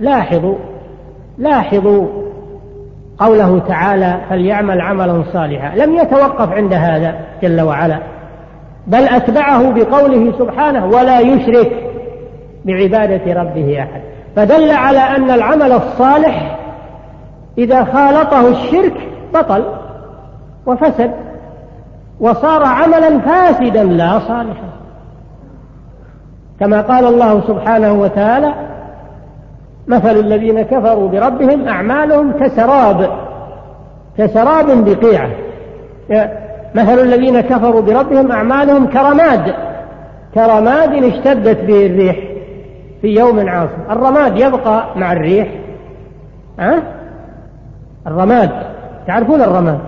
لاحظوا قوله تعالى فليعمل عملا صالحا، لم يتوقف عند هذا جل وعلا، بل أتبعه بقوله سبحانه ولا يشرك بعبادة ربه أحد، فدل على أن العمل الصالح إذا خالطه الشرك بطل وفسد وصار عملا فاسدا لا صالحا، كما قال الله سبحانه وتعالى مثل الذين كفروا بربهم أعمالهم كسراب بقيعة. مثل الذين كفروا بربهم أعمالهم كرماد اشتدت به الريح في يوم عاصف. الرماد يبقى مع الريح؟ الرماد تعرفون الرماد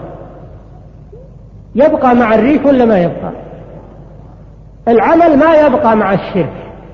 يبقى مع الريح ولا ما يبقى؟ العمل ما يبقى مع الشرك.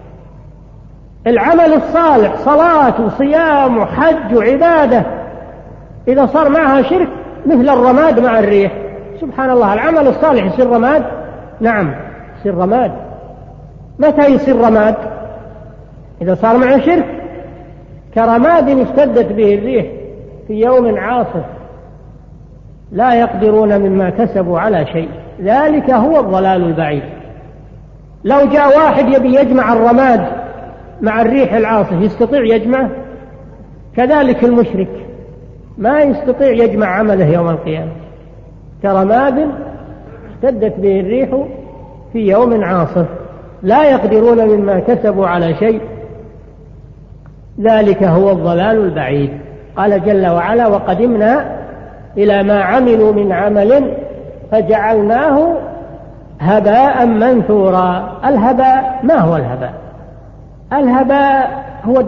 العمل الصالح صلاة وصيام وحج وعبادة إذا صار معها شرك مثل الرماد مع الريح. سبحان الله، العمل الصالح يصير رماد؟ نعم يصير رماد. متى يصير رماد؟ إذا صار معه شرك. كرماد اشتدت به الريح في يوم عاصف لا يقدرون مما كسبوا على شيء، ذلك هو الضلال البعيد. لو جاء واحد يبي يجمع الرماد مع الريح العاصف يستطيع يجمعه؟ كذلك المشرك ما يستطيع يجمع عمله يوم القيامة. كرماد اشتدت به الريح في يوم عاصف لا يقدرون مما كسبوا على شيء، ذلك هو الضلال البعيد. قال جل وعلا وقدمنا إلى ما عملوا من عمل فجعلناه هباء منثورا. الهباء ما هو الهباء؟ الهباء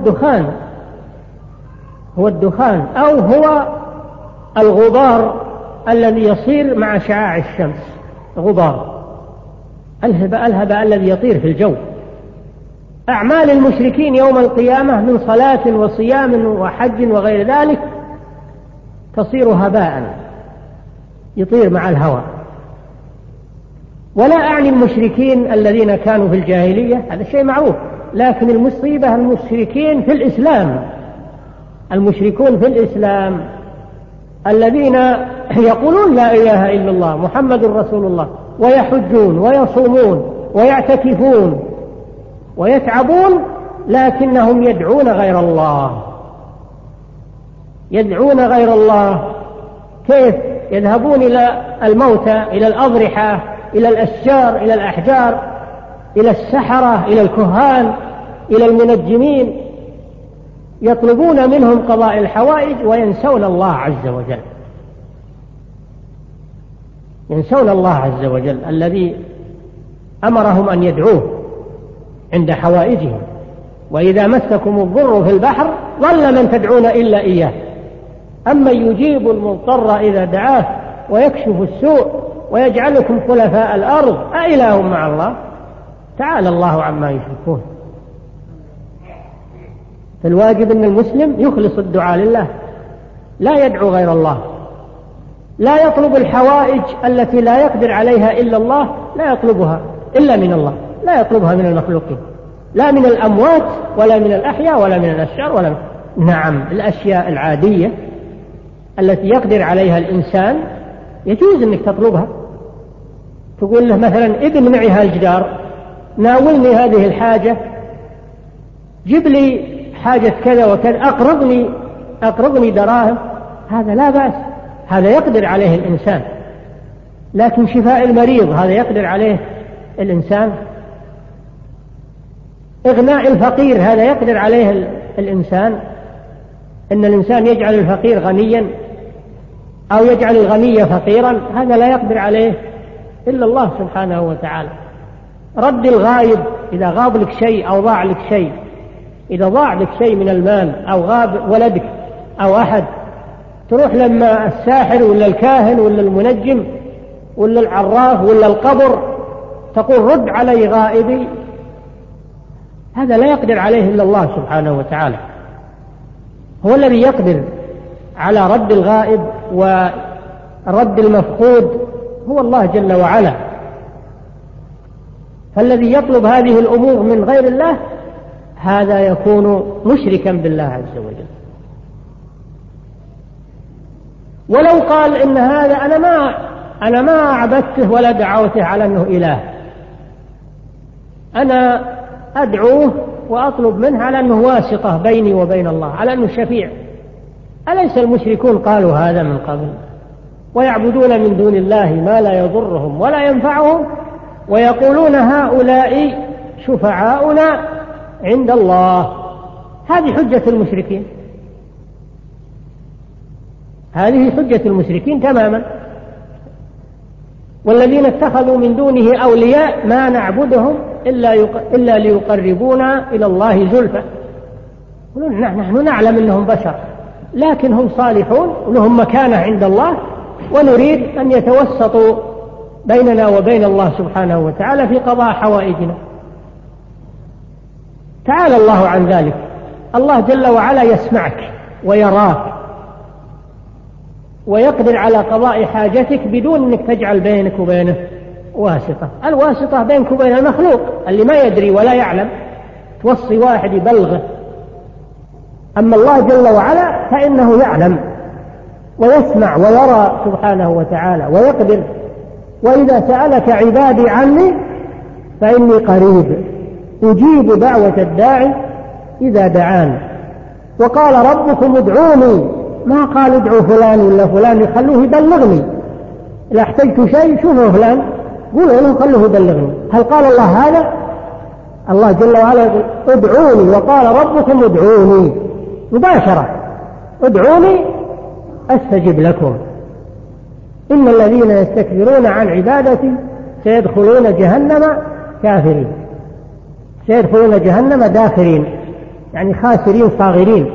هو الدخان أو هو الغبار الذي يصير مع شعاع الشمس. غبار الهباء الذي يطير في الجو. أعمال المشركين يوم القيامة من صلاة وصيام وحج وغير ذلك تصير هباء يطير مع الهواء. ولا أعني المشركين الذين كانوا في الجاهلية، هذا شيء معروف، لكن المصيبة المشركين في الإسلام، المشركون في الإسلام الذين يقولون لا إله إلا الله محمد رسول الله، ويحجون ويصومون ويعتكفون ويتعبون، لكنهم يدعون غير الله. يدعون غير الله كيف؟ يذهبون إلى الموتى، إلى الأضرحة، إلى الأشجار، إلى الأحجار، إلى السحرة، إلى الكهان، إلى المنجمين، يطلبون منهم قضاء الحوائج وينسون الله عز وجل. ينسون الله عز وجل الذي أمرهم أن يدعوه عند حوائجهم. وإذا مسكم الضر في البحر ضل من تدعون إلا إياه، أما يجيب المضطر إذا دعاه ويكشف السوء ويجعلكم خلفاء الأرض أإله مع الله، تعالى الله عما يشركون. فالواجب أن المسلم يخلص الدعاء لله، لا يدعو غير الله، لا يطلب الحوائج التي لا يقدر عليها إلا الله، لا يطلبها إلا من الله، لا يطلبها من المخلوقين، لا من الأموات ولا من الأحياء ولا من الأشجار ولا من... نعم، الأشياء العادية التي يقدر عليها الإنسان يجوز أنك تطلبها، تقول له مثلا ابن معي هالجدار، ناولني هذه الحاجة، جيب لي حاجة كذا وكذا، أقرضني دراهم، هذا لا بأس، هذا يقدر عليه الإنسان. لكن شفاء المريض هذا يقدر عليه الإنسان؟ إغناء الفقير هذا يقدر عليه الإنسان؟ إن الإنسان يجعل الفقير غنيا أو يجعل الغني فقيرا، هذا لا يقدر عليه إلا الله سبحانه وتعالى. رد الغائب إذا غاب لك شيء أو ضاع لك شيء، إذا ضاع لك شيء من المال أو غاب ولدك أو أحد، تروح لما الساحر ولا الكاهن ولا المنجم ولا العراف ولا القبر تقول رد علي غائبي، هذا لا يقدر عليه إلا الله سبحانه وتعالى. هو الذي يقدر على رد الغائب ورد المفقود، هو الله جل وعلا. فالذي يطلب هذه الأمور من غير الله هذا يكون مشركا بالله عز وجل. ولو قال إن هذا أنا ما عبدته ولا دعوته على أنه إله، أنا أدعوه وأطلب منه على أنه واسطة بيني وبين الله، على أنه شفيع، أليس المشركون قالوا هذا من قبل؟ ويعبدون من دون الله ما لا يضرهم ولا ينفعهم ويقولون هؤلاء شفعاؤنا عند الله. هذه حجة المشركين، هذه حجة المشركين تماما. والذين اتخذوا من دونه أولياء ما نعبدهم إلا ليقربونا إلى الله زلفى، نحن نعلم أنهم بشر لكن هم صالحون ولهم مكانة عند الله، ونريد أن يتوسطوا بيننا وبين الله سبحانه وتعالى في قضاء حوائجنا. تعالى الله عن ذلك. الله جل وعلا يسمعك ويراك ويقدر على قضاء حاجتك بدون أنك تجعل بينك وبينه واسطة. الواسطة بينك وبين المخلوق اللي ما يدري ولا يعلم، توصي واحد يبلغه. أما الله جل وعلا فإنه يعلم ويسمع ويرى سبحانه وتعالى ويقدر. وإذا سألك عبادي عني فإني قريب أجيب دعوة الداعي إذا دعان. وقال ربكم ادعوني، ما قال ادعوا فلان ولا فلان يخلوه يبلغني، إذا احتجت شيء شوفوا فلان قولوا له خلوه يبلغني. هل قال الله هذا؟ الله جل وعلا يقول ادعوني، وقال ربكم ادعوني مباشرة، ادعوني أستجب لكم. إن الذين يستكبرون عن عبادتي سيدخلون جهنم كافرين، سيدخلون جهنم داخرين، يعني خاسرين صاغرين.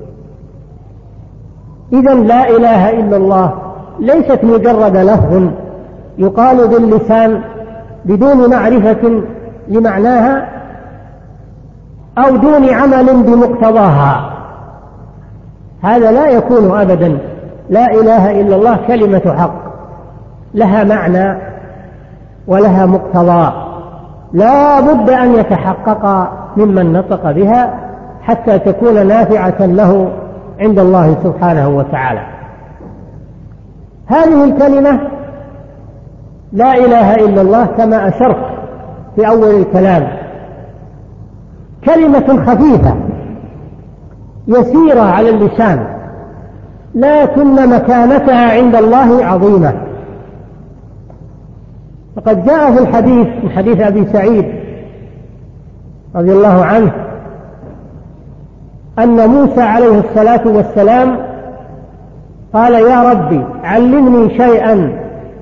إذن لا إله إلا الله ليست مجرد لفظ يقال باللسان بدون معرفة لمعناها أو دون عمل بمقتضاها، هذا لا يكون أبدا. لا إله إلا الله كلمة حق، لها معنى ولها مقتضى لا بد أن يتحقق ممن نطق بها حتى تكون نافعة له عند الله سبحانه وتعالى. هذه الكلمة لا إله إلا الله كما أشرت في أول الكلام كلمة خفيفة يسيرة على اللسان، لكن مكانتها عند الله عظيمة. فقد جاء في الحديث من حديث أبي سعيد رضي الله عنه أن موسى عليه الصلاة والسلام قال: يا ربي علمني شيئا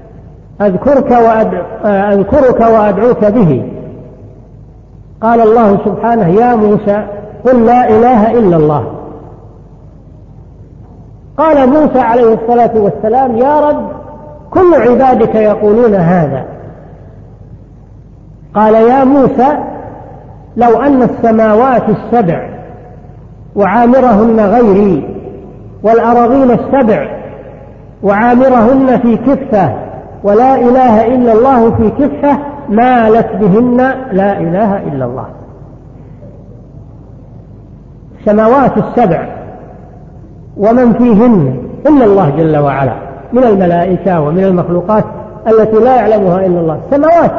أذكرك وأدعوك به. قال الله سبحانه: يا موسى قل لا إله إلا الله. قال موسى عليه الصلاة والسلام: يا رب كل عبادك يقولون هذا. قال: يا موسى لو أن السماوات السبع وعامرهن غيري والأراضين السبع وعامرهن في كفة ولا إله إلا الله في كفة مالت بهن لا إله إلا الله. السماوات السبع ومن فيهن إلا الله جل وعلا من الملائكة ومن المخلوقات التي لا يعلمها إلا الله، السماوات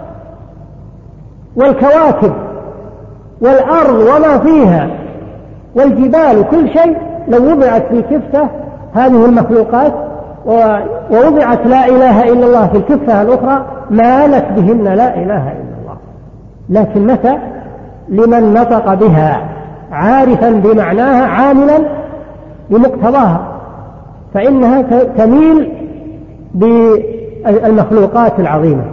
والكواكب والأرض وما فيها والجبال، كل شيء لو وضعت في كفة هذه المخلوقات ووضعت لا إله إلا الله في الكفة الأخرى مالت بهن لا إله إلا الله. لكن متى؟ لمن نطق بها عارفا بمعناها عاملا بمقتضاها، فإنها تميل بالمخلوقات العظيمة.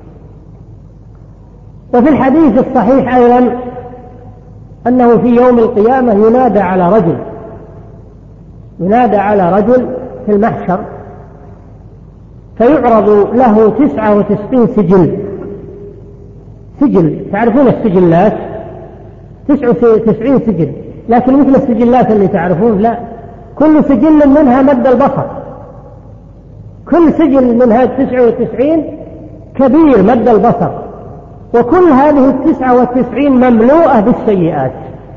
وفي الحديث الصحيح أيضا أنه في يوم القيامة ينادى على رجل في المحشر، فيعرض له 99 سجل. تعرفون السجلات 99 سجل، لكن مثل السجلات اللي تعرفون لا، كل سجل منها مد البصر، كل سجل من هذه 99 كبير مد البصر، وكل هذه 99 مملوءة بالسيئات.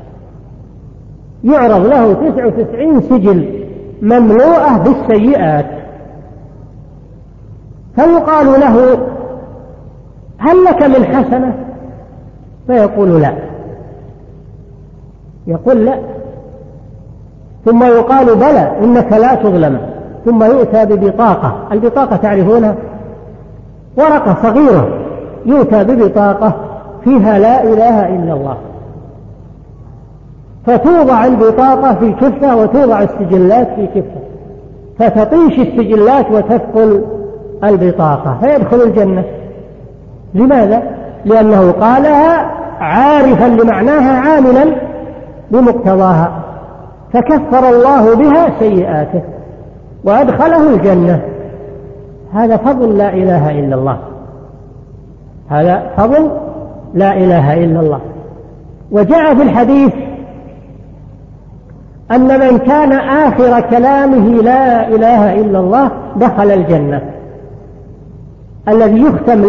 يعرض له 99 سجل مملوءة بالسيئات، فيقال له: هل لك من حسنة؟ فيقول: لا. يقول: لا. ثم يقال: بلى إنك لا تظلم. ثم يؤتى ببطاقة، البطاقة تعرفونها، ورقة صغيرة يؤتى ببطاقة فيها لا إله إلا الله، فتوضع البطاقة في كفة وتوضع السجلات في كفة، فتطيش السجلات وتثقل البطاقة فيدخل الجنة. لماذا؟ لأنه قالها عارفا لمعناها عاملا بمقتضاها، فكفر الله بها سيئاته وأدخله الجنة. هذا فضل لا إله إلا الله، هذا فضل لا إله إلا الله. وجاء في الحديث أن من كان آخر كلامه لا إله إلا الله دخل الجنة. الذي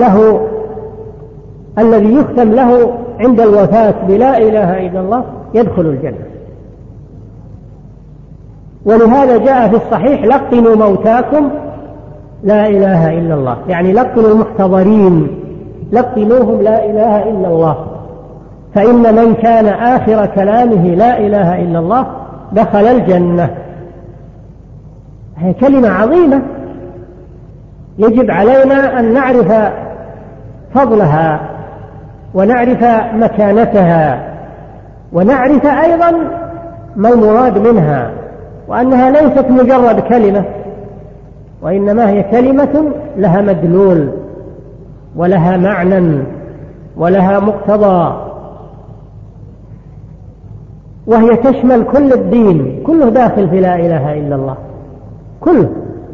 يختم له عند الوفاة بلا إله إلا الله يدخل الجنة. ولهذا جاء في الصحيح: لقنوا موتاكم لا إله إلا الله، يعني لقنوا المحتضرين، لقنوهم لا إله إلا الله، فإن من كان آخر كلامه لا إله إلا الله دخل الجنة. هي كلمة عظيمة يجب علينا أن نعرف فضلها ونعرف مكانتها ونعرف أيضا ما المراد منها، وأنها ليست مجرد كلمة، وإنما هي كلمة لها مدلول ولها معنى ولها مقتضى، وهي تشمل كل الدين، كله داخل في لا إله إلا الله كله.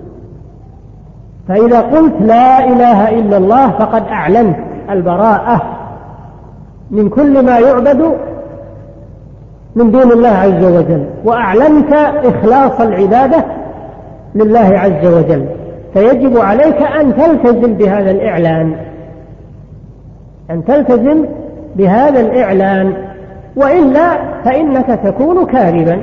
فإذا قلت لا إله إلا الله فقد أعلنت البراءة من كل ما يعبد من دون الله عز وجل، وأعلنت إخلاص العبادة لله عز وجل، فيجب عليك أن تلتزم بهذا الإعلان، أن تلتزم بهذا الإعلان، وإلا فإنك تكون كاذبا.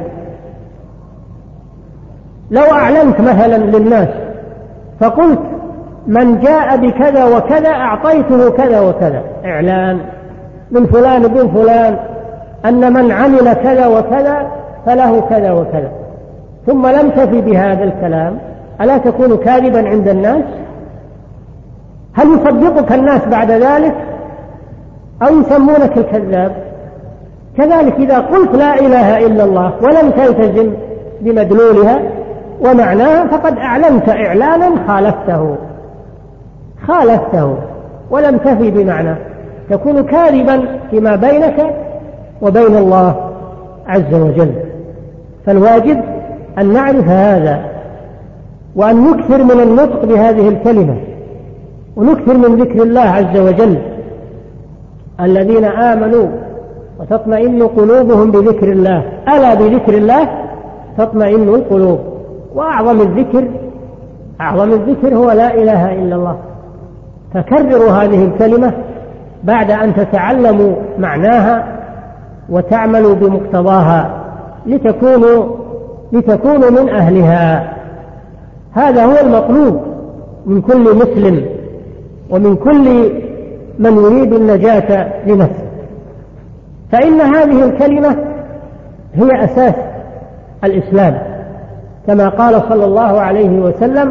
لو أعلنت مثلا للناس فقلت من جاء بكذا وكذا أعطيته كذا وكذا، إعلان من فلان بن فلان أن من عمل كذا وكذا فله كذا وكذا، ثم لم تفي بهذا الكلام، ألا تكون كاذبا عند الناس؟ هل يصدقك الناس بعد ذلك أو يسمونك الكذاب؟ كذلك إذا قلت لا إله إلا الله ولم تلتزم بمدلولها ومعناها فقد أعلنت إعلانا خالفته ولم تفي بمعنى، تكون كاذبا فيما بينك وبين الله عز وجل. فالواجب أن نعرف هذا، وأن نكثر من النطق بهذه الكلمة، ونكثر من ذكر الله عز وجل. الذين آمنوا وتطمئن قلوبهم بذكر الله، ألا بذكر الله تطمئن القلوب. وأعظم الذكر هو لا إله إلا الله. فكرروا هذه الكلمة بعد أن تتعلموا معناها وتعملوا بمقتضاها لتكونوا من أهلها. هذا هو المطلوب من كل مسلم ومن كل من يريد النجاة لنفسه. فإن هذه الكلمة هي أساس الإسلام، كما قال صلى الله عليه وسلم: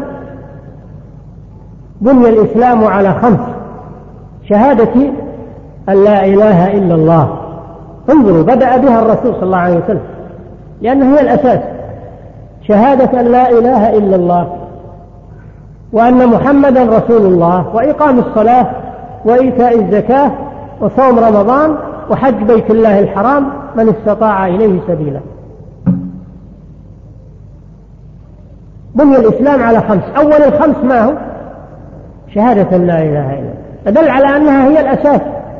بني الإسلام على 5: شهادة أن لا إله إلا الله. انظروا، بدأ بها الرسول صلى الله عليه وسلم لأنها هي الأساس، شهادة أن لا إله إلا الله وأن محمدا رسول الله، وإقام الصلاة وإيتاء الزكاة وصوم رمضان وحج بيت الله الحرام من استطاع إليه سبيلا. بني الإسلام على 5. أول ال5 ما هو؟ شهادة لا إله إلا الله، أدل على أنها هي الأساس.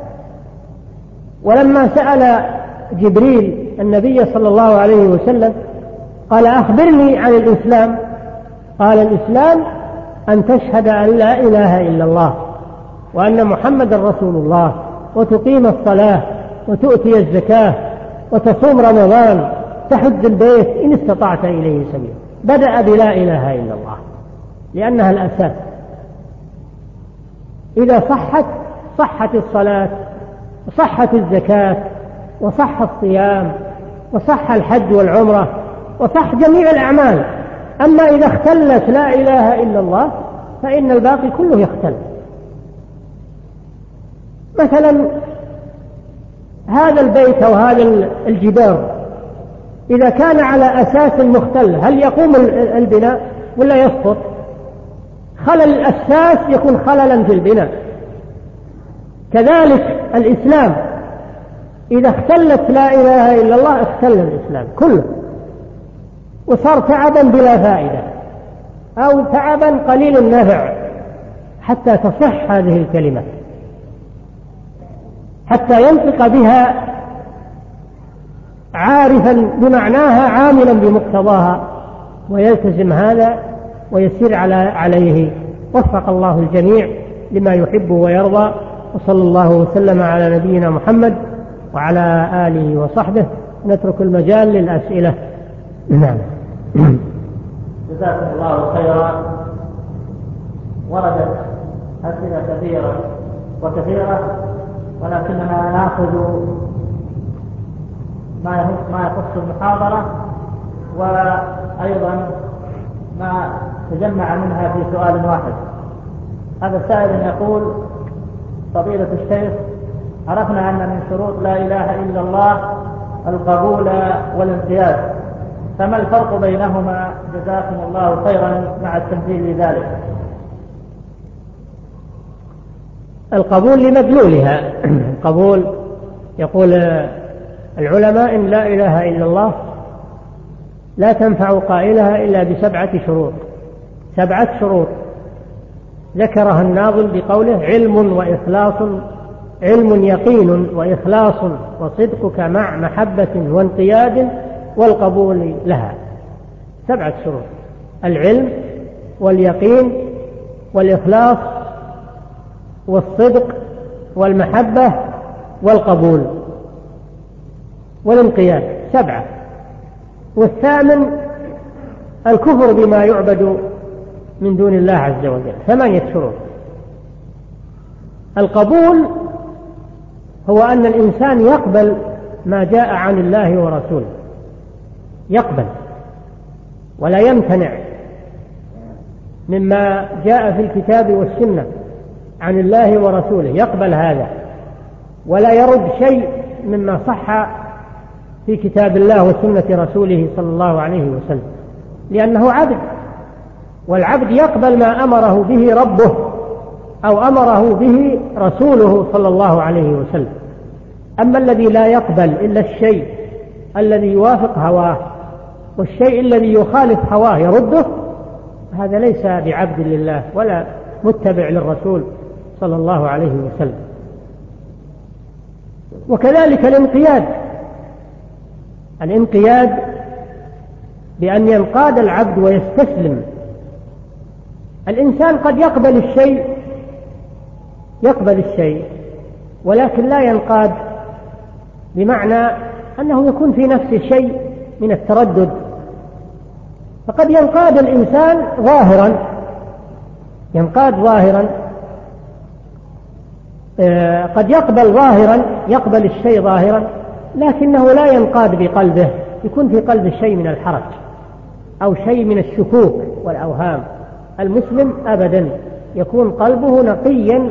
ولما سأل جبريل النبي صلى الله عليه وسلم قال: أخبرني عن الإسلام، قال: الإسلام أن تشهد أن لا إله إلا الله وأن محمدا رسول الله، وتقيم الصلاة وتؤتي الزكاة وتصوم رمضان، تحج البيت إن استطعت إليه سبيلا. بدأ بلا إله إلا الله لأنها الأساس. إذا صحت الصلاة وصحت الزكاة وصح الصيام وصح الحج والعمرة وصح جميع الأعمال. أما إذا اختلت لا إله إلا الله فإن الباقي كله يختل. مثلا هذا البيت أو هذا الجدار إذا كان على أساس مختل هل يقوم البناء ولا يسقط؟ خلل الأساس يكون خللا في البناء. كذلك الإسلام إذا اختلت لا إله إلا الله اختل الإسلام كله وصار تعبا بلا فائدة أو تعبا قليل النفع حتى تصح هذه الكلمة، حتى ينطق بها عارفا بمعناها عاملا بمقتضاها ويلتزم هذا ويسير عليه. وفق الله الجميع لما يحب ويرضى، وصلى الله وسلم على نبينا محمد وعلى آله وصحبه. نترك المجال للأسئلة. نعم. جزاكم الله خيرا. وردت أسئلة كثيرة ولكننا نأخذ ما يخص المحاضرة وأيضا ما تجمع منها في سؤال واحد. هذا السائل يقول: فضيلة الشيخ، عرفنا أن من شروط لا إله إلا الله القبول والانقياد، فما الفرق بينهما جزاكم الله خيرا مع التنبيه لذلك؟ القبول لمدلولها. القبول يقول العلماء إن لا إله إلا الله لا تنفع قائلها إلا ب7 شروط. 7 شروط ذكرها الناظم بقوله: علم يقين وإخلاص وصدقك مع محبة وانقياد والقبول لها. 7 شروط: العلم واليقين والإخلاص والصدق والمحبة والقبول والانقياد، 7. والثامن الكفر بما يعبد من دون الله عز وجل، 8 شروط. القبول هو أن الإنسان يقبل ما جاء عن الله ورسوله، يقبل ولا يمتنع مما جاء في الكتاب والسنة عن الله ورسوله، يقبل هذا ولا يرد شيء مما صح في كتاب الله وسنة رسوله صلى الله عليه وسلم، لأنه عبد، والعبد يقبل ما أمره به ربه أو أمره به رسوله صلى الله عليه وسلم. أما الذي لا يقبل إلا الشيء الذي يوافق هواه والشيء الذي يخالف هواه يرده، هذا ليس بعبد لله ولا متبع للرسول صلى الله عليه وسلم. وكذلك الانقياد بأن ينقاد العبد ويستسلم. الإنسان قد يقبل الشيء ولكن لا ينقاد، بمعنى أنه يكون في نفسه شيء من التردد، فقد ينقاد الإنسان ظاهرا، قد يقبل الشيء ظاهرا، لكنه لا ينقاد بقلبه، يكون في قلبه شيء من الحرج أو شيء من الشكوك والأوهام. المسلم أبدا يكون قلبه نقيا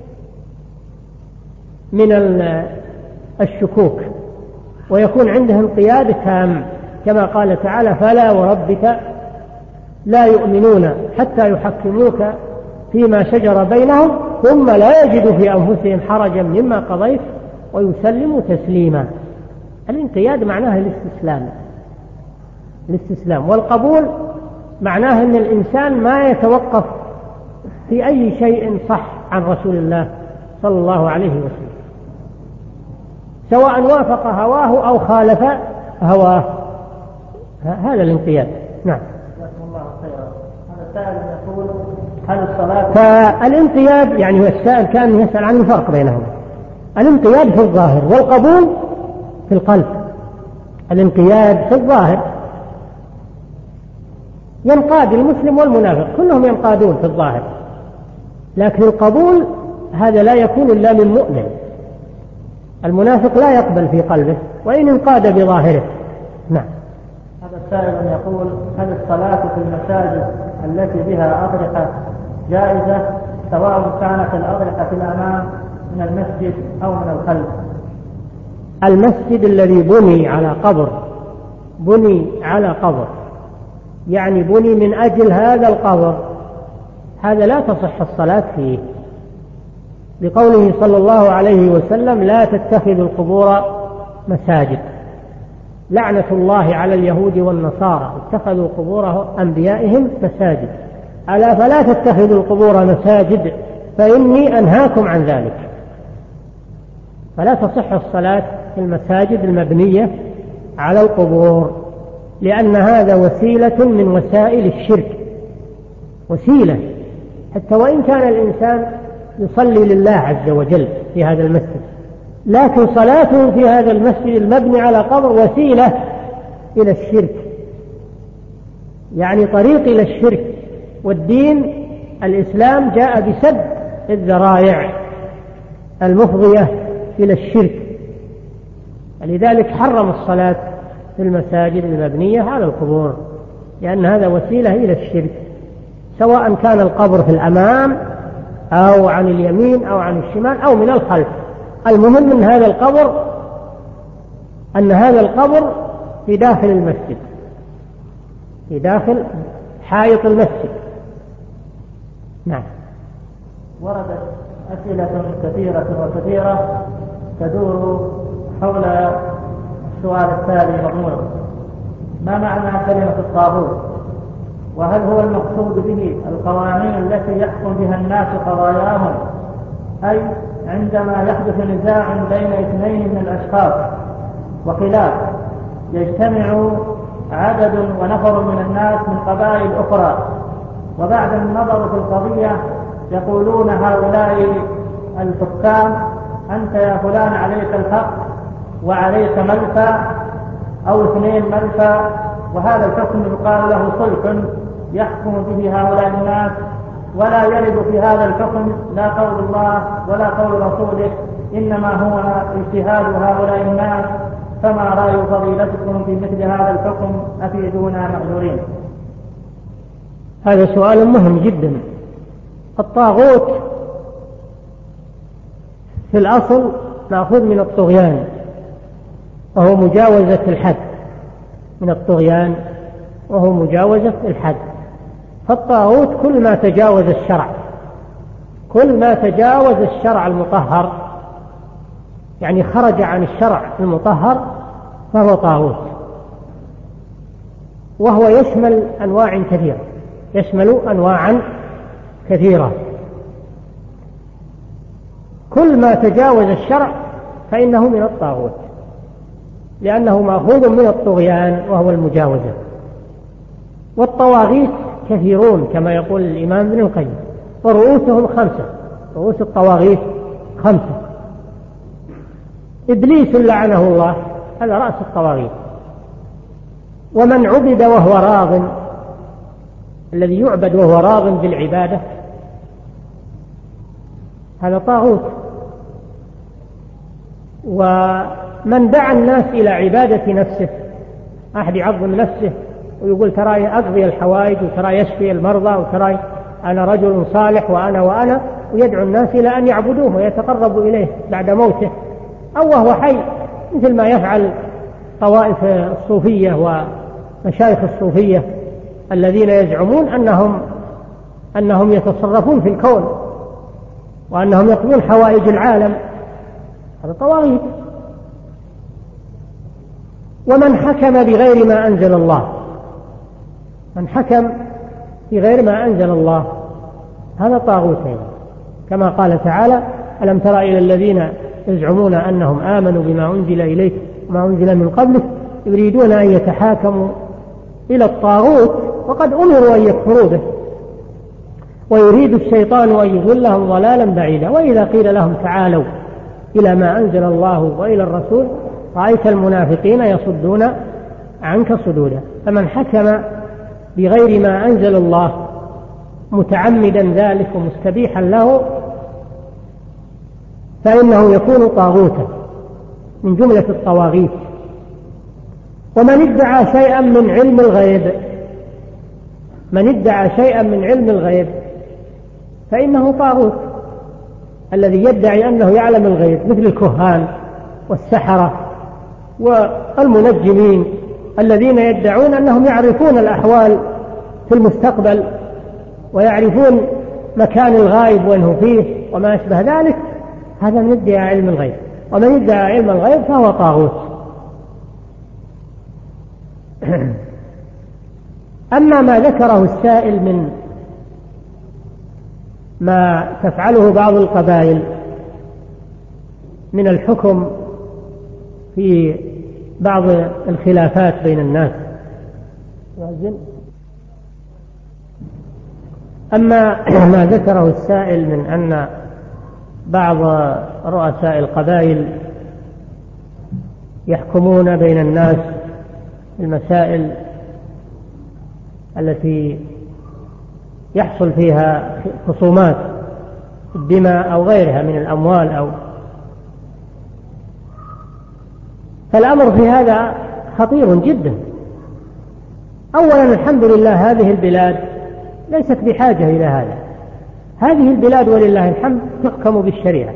من الشكوك، ويكون عنده انقياد تام، كما قال تعالى: فلا وربك لا يؤمنون حتى يحكموك فيما شجر بينهم ثم لا يجدوا في أنفسهم حرجا مما قضيت ويسلموا تسليما. الانقياد معناه الاستسلام، والقبول معناه أن الإنسان ما يتوقف في أي شيء صح عن رسول الله صلى الله عليه وسلم، سواء وافق هواه أو خالف هواه. هذا الانقياد. نعم. الله خيرا. هذا سائل يقول: هل الصلاة؟ فالانقياد يعني السائل كان يسأل عن الفرق بينهما. الانقياد في الظاهر والقبول في القلب. الانقياد في الظاهر ينقاد المسلم والمنافق، كلهم ينقادون في الظاهر، لكن القبول هذا لا يكون إلا من مؤمن. المنافق لا يقبل في قلبه وإن انقاد بظاهره. نعم. هذا السائل يقول: هل الصلاة في المساجد التي بها أضرحة جائزة سواء كانت الأضرحة في الأمام من المسجد أو من الخلف؟ المسجد الذي بني على قبر يعني بني من أجل هذا القبر، هذا لا تصح الصلاة فيه، لقوله صلى الله عليه وسلم: لا تتخذوا القبور مساجد، لعنة الله على اليهود والنصارى اتخذوا قبور أنبيائهم مساجد، ألا فلا تتخذوا القبور مساجد فإني أنهاكم عن ذلك. فلا تصح الصلاة في المساجد المبنية على القبور، لأن هذا وسيلة من وسائل الشرك، وسيلة، حتى وإن كان الإنسان يصلي لله عز وجل في هذا المسجد، لكن صلاته في هذا المسجد المبني على قبر وسيلة إلى الشرك، يعني طريق إلى الشرك. والدين الإسلام جاء بسد الذرائع المفضية إلى الشرك، لذلك حرم الصلاة في المساجد المبنية على القبور، لأن هذا وسيلة إلى الشرك، سواء كان القبر في الأمام أو عن اليمين أو عن الشمال أو من الخلف. المهم أن هذا القبر في داخل المسجد، في داخل حائط المسجد. نعم. وردت أسئلة كثيرة تدور حول السؤال التالي مضمونه: ما معنى كلمة الطاغوت؟ وهل هو المقصود به القوانين التي يحكم بها الناس قضاياهم، أي عندما يحدث نزاع بين اثنين من الأشخاص وخلاف يجتمع عدد ونفر من الناس من قبائل أخرى وبعد النظر في القضية يقولون هؤلاء الحكام: أنت يا فلان عليك الحق وعليك ملفى أو 2 ملفى، وهذا الحكم يقال له صلح يحكم به هؤلاء الناس، ولا يرد في هذا الحكم لا قول الله ولا قول رسوله، إنما هو اجتهاد هؤلاء الناس. فما رأي فضيلتكم في مثل هذا الحكم؟ أفيدونا معذورين. هذا سؤال مهم جدا. الطاغوت في الأصل مأخوذ من الطغيان، وهو مجاوزة الحد، من الطغيان وهو مجاوزة الحد. فالطاغوت كل ما تجاوز الشرع، كل ما تجاوز الشرع المطهر، يعني خرج عن الشرع المطهر، فهو طاغوت. وهو يشمل أنواع كثيرة، يشمل أنواعا كثيرة. كل ما تجاوز الشرع فإنه من الطاغوت، لأنه مأخوذ من الطغيان وهو المجاوزة. والطواغيت كثيرون كما يقول الإمام ابن القيم، ورؤوسهم 5، رؤوس الطواغيت 5. إبليس لعنه الله هذا رأس الطواغيت. ومن عبد وهو راض، الذي يعبد وهو راض بالعبادة، هذا طاغوت. ومن دعا الناس إلى عبادة نفسه، أحد يعظم نفسه ويقول ترى أقضي الحوائج وترى يشفي المرضى وترى أنا رجل صالح وأنا ويدعو الناس إلى أن يعبدوه ويتقربوا إليه بعد موته أو وهو حي، مثل ما يفعل طوائف الصوفية ومشايخ الصوفية الذين يزعمون أنهم يتصرفون في الكون وأنهم يقضون حوائج العالم. هذا طواغيت. ومن حكم بغير ما أنزل الله، من حكم بغير ما أنزل الله هذا طاغوت أيضا، كما قال تعالى: ألم تر إلى الذين يزعمون أنهم آمنوا بما أنزل إليك وما أنزل من قبلك يريدون أن يتحاكموا إلى الطاغوت وقد أمروا أن يكفروا به ويريد الشيطان أن يضلهم ضلالا بعيدا. وإذا قيل لهم تعالوا إلى ما أنزل الله وإلى الرسول رأيت المنافقين يصدون عنك صدودا. فمن حكم بغير ما أنزل الله متعمدا ذلك ومستبيحا له فإنه يكون طاغوتا من جملة الطواغيت. ومن ادعى شيئا من علم الغيب، من ادعى شيئا من علم الغيب فإنه طاغوت. الذي يدعي أنه يعلم الغيب مثل الكهان والسحرة والمنجمين الذين يدعون أنهم يعرفون الأحوال في المستقبل ويعرفون مكان الغائب وأنه فيه وما أشبه ذلك، هذا من ادعى علم الغيب. ومن ادعى علم الغيب فهو طاغوت. أما ما ذكره السائل من ما تفعله بعض القبائل من الحكم في بعض الخلافات بين الناس، أما ما ذكره السائل من أن بعض رؤساء القبائل يحكمون بين الناس المسائل التي يحصل فيها خصومات الدماء أو غيرها من الأموال فالأمر في هذا خطير جدا. أولا الحمد لله هذه البلاد ليست بحاجة إلى هذا. هذه البلاد ولله الحمد تحكم بالشريعة،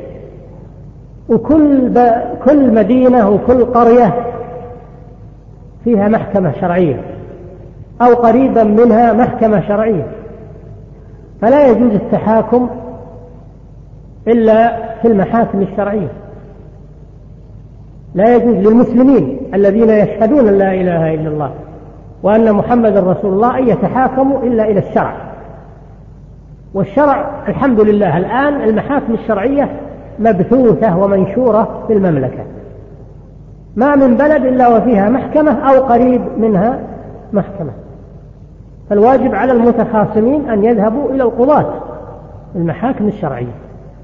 وكل مدينة وكل قرية فيها محكمة شرعية أو قريبا منها محكمة شرعية، فلا يجوز التحاكم إلا في المحاكم الشرعية. لا يجوز للمسلمين الذين يشهدون أن لا إله إلا الله وأن محمد رسول الله أن يتحاكموا إلا إلى الشرع. والشرع الحمد لله الآن المحاكم الشرعية مبثوثة ومنشورة في المملكة، ما من بلد إلا وفيها محكمة أو قريب منها محكمة. فالواجب على المتخاصمين أن يذهبوا إلى القضاة المحاكم الشرعية،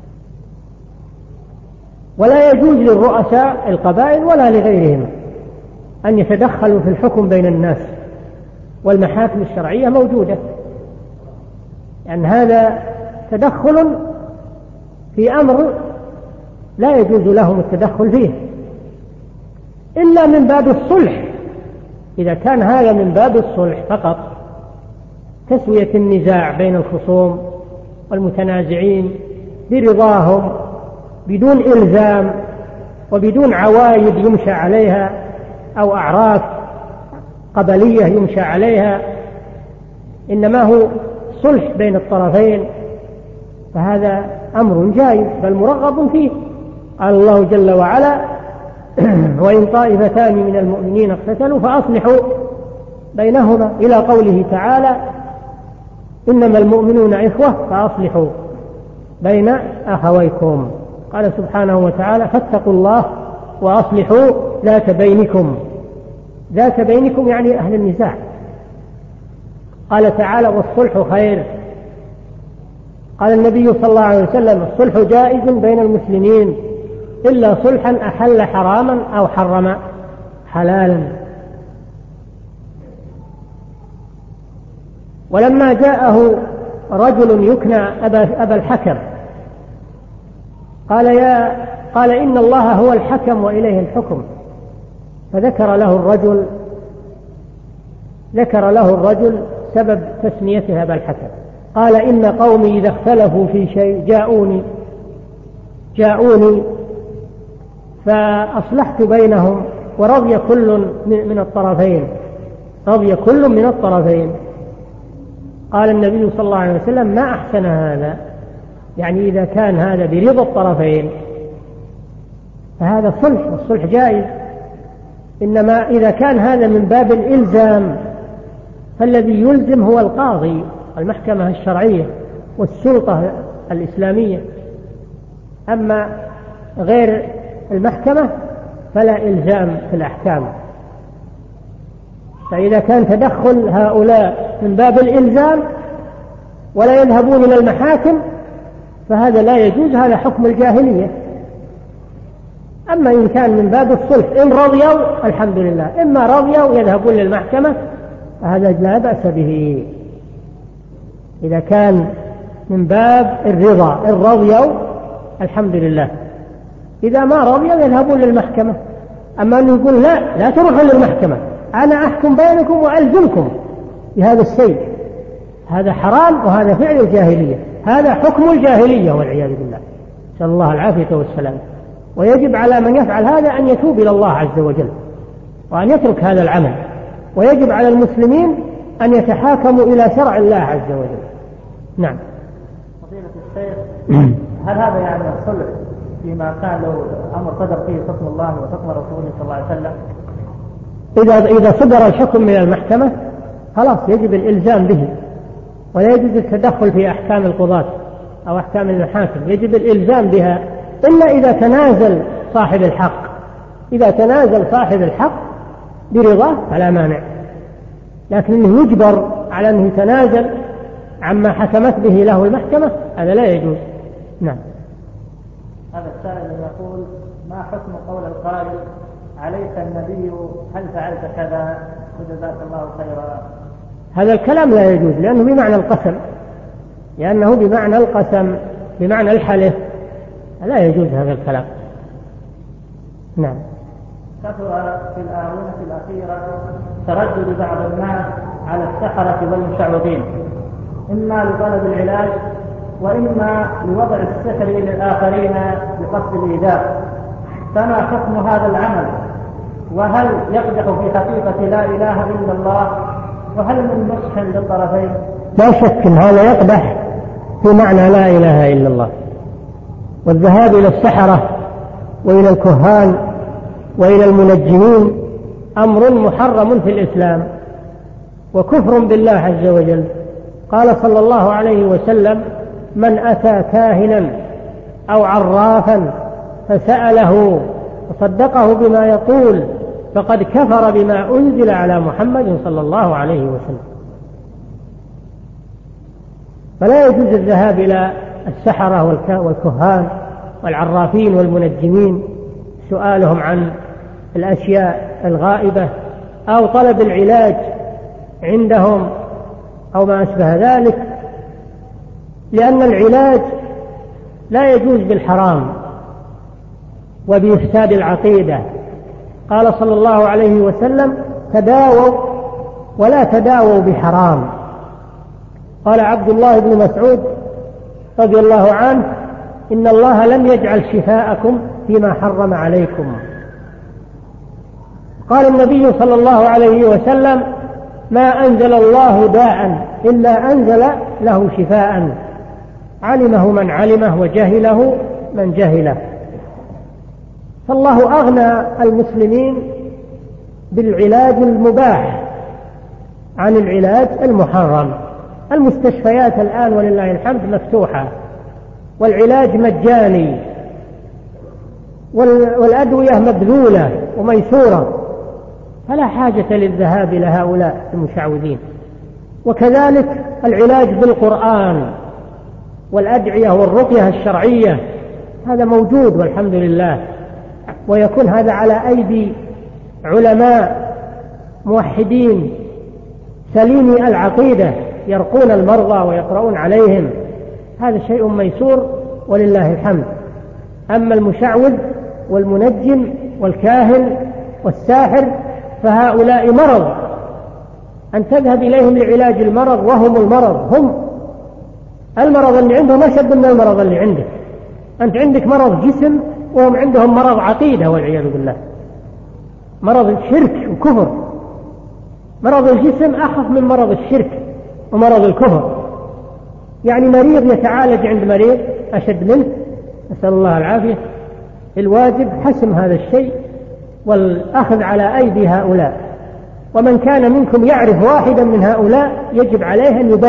ولا يجوز للرؤساء القبائل ولا لغيرهم أن يتدخلوا في الحكم بين الناس، والمحاكم الشرعية موجودة، لأن هذا تدخل في أمر لا يجوز لهم التدخل فيه إلا من باب الصلح. إذا كان هذا من باب الصلح فقط، تسوية النزاع بين الخصوم والمتنازعين برضاهم بدون إلزام وبدون عوايد يمشى عليها أو أعراف قبلية يمشى عليها، إنما هو صلح بين الطرفين، فهذا أمر جائز بل مرغب فيه. قال الله جل وعلا: وإن طائفتان من المؤمنين اقتتلوا فأصلحوا بينهما، إلى قوله تعالى: إنما المؤمنون إخوة فأصلحوا بين أخويكم. قال سبحانه وتعالى: فاتقوا الله وأصلحوا ذات بينكم. ذات بينكم يعني أهل النزاع. قال تعالى: والصلح خير. قال النبي صلى الله عليه وسلم: الصلح جائز بين المسلمين إلا صلحا أحل حراما أو حرم حلالا. ولما جاءه رجل يكنى أبا الحكم قال إن الله هو الحكم وإليه الحكم، فذكر له الرجل سبب تسميته أبا الحكم. قال: إن قومي إذا اختلفوا في شيء جاءوني فأصلحت بينهم ورضي كل من الطرفين. قال النبي صلى الله عليه وسلم: ما أحسن هذا، يعني إذا كان هذا برضا الطرفين فهذا صلح، والصلح جائز. إنما إذا كان هذا من باب الإلزام فالذي يلزم هو القاضي، المحكمة الشرعية والسلطة الإسلامية. أما غير المحكمة فلا إلزام في الأحكام. فإذا كان تدخل هؤلاء من باب الإلزام ولا يذهبون إلى المحاكم فهذا لا يجوز، هذا حكم الجاهلية. أما إن كان من باب الصلح إن رضيوا الحمد لله، إما رضيوا يذهبون للمحكمة فهذا لا بأس به. إذا كان من باب الرضا إن رضيوا الحمد لله، إذا ما رضيوا يذهبون للمحكمة. أما أنه يقول لا تروحوا للمحكمة، أنا أحكم بينكم وألزمكم بهذا الشيء، هذا حرام وهذا فعل الجاهلية، هذا حكم الجاهلية والعياذ بالله، نسأل الله العافية والسلام. ويجب على من يفعل هذا أن يتوب إلى الله عز وجل وأن يترك هذا العمل، ويجب على المسلمين أن يتحاكموا إلى شرع الله عز وجل. نعم. فضيلة الشيخ، هل هذا يعني الصلح فيما كان لو أمر صدر فيه حكم الله وحكم رسوله صلى الله عليه وسلم؟ إذا صدر الحكم من المحكمة خلاص يجب الإلزام به، ولا يجوز التدخل في أحكام القضاة أو أحكام المحاكم، يجب الإلزام بها إلا إذا تنازل صاحب الحق. إذا تنازل صاحب الحق برضاه فلا مانع، لكن إنه يجبر على أنه يتنازل عما حكمت به له المحكمة هذا لا يجوز. نعم. هذا السائل يقول: ما حكم قول القائل: عليك النبي هل فعلت كذا وجزاك الله خيرا؟ هذا الكلام لا يجوز، لأنه بمعنى القسم، بمعنى الحلف، لا يجوز هذا الكلام. نعم. كثر في الآونة الأخيرة تردد بعض الناس على السحرة والمشعوذين، إما لطلب العلاج وإما لوضع السحر للآخرين بقصد الإيذاء، فما حكم هذا العمل؟ وهل يقدح في حقيقة لا إله إلا الله؟ وهل من نصح للطرفين؟ لا شك أن هذا يقدح في معنى لا إله إلا الله، والذهاب إلى السحرة وإلى الكهان وإلى المنجمين أمر محرم في الإسلام وكفر بالله عز وجل. قال صلى الله عليه وسلم: من أتى كاهنا أو عرافا فسأله وصدقه بما يقول فقد كفر بما أنزل على محمد صلى الله عليه وسلم. فلا يجوز الذهاب إلى السحرة والكهان والعرافين والمنجمين سؤالهم عن الأشياء الغائبة أو طلب العلاج عندهم أو ما أشبه ذلك، لأن العلاج لا يجوز بالحرام وبإفساد العقيدة. قال صلى الله عليه وسلم: تداووا ولا تداووا بحرام. قال عبد الله بن مسعود رضي الله عنه: إن الله لم يجعل شفاءكم فيما حرم عليكم. قال النبي صلى الله عليه وسلم: ما أنزل الله داء إلا أنزل له شفاء، علمه من علمه وجهله من جهله. فالله أغنى المسلمين بالعلاج المباح عن العلاج المحرم. المستشفيات الآن ولله الحمد مفتوحة والعلاج مجاني والأدوية مبذولة وميسورة، فلا حاجة للذهاب إلى هؤلاء المشعوذين. وكذلك العلاج بالقرآن والأدعية والرقية الشرعية، هذا موجود والحمد لله، ويكون هذا على أيدي علماء موحدين سليمي العقيدة يرقون المرضى ويقرؤون عليهم، هذا شيء ميسور ولله الحمد. أما المشعوذ والمنجم والكاهن والساحر فهؤلاء مرض، أن تذهب إليهم لعلاج المرض وهم المرض، هم المرض اللي عندهم أشد من المرض اللي عندك. أنت عندك مرض جسم وهم عندهم مرض عقيدة والعياذ بالله، مرض الشرك وكفر. مرض الجسم أخف من مرض الشرك ومرض الكفر، يعني مريض يتعالج عند مريض أشد منه، نسأل الله العافية. الواجب حسم هذا الشيء والأخذ على أيدي هؤلاء، ومن كان منكم يعرف واحدا من هؤلاء يجب عليه أن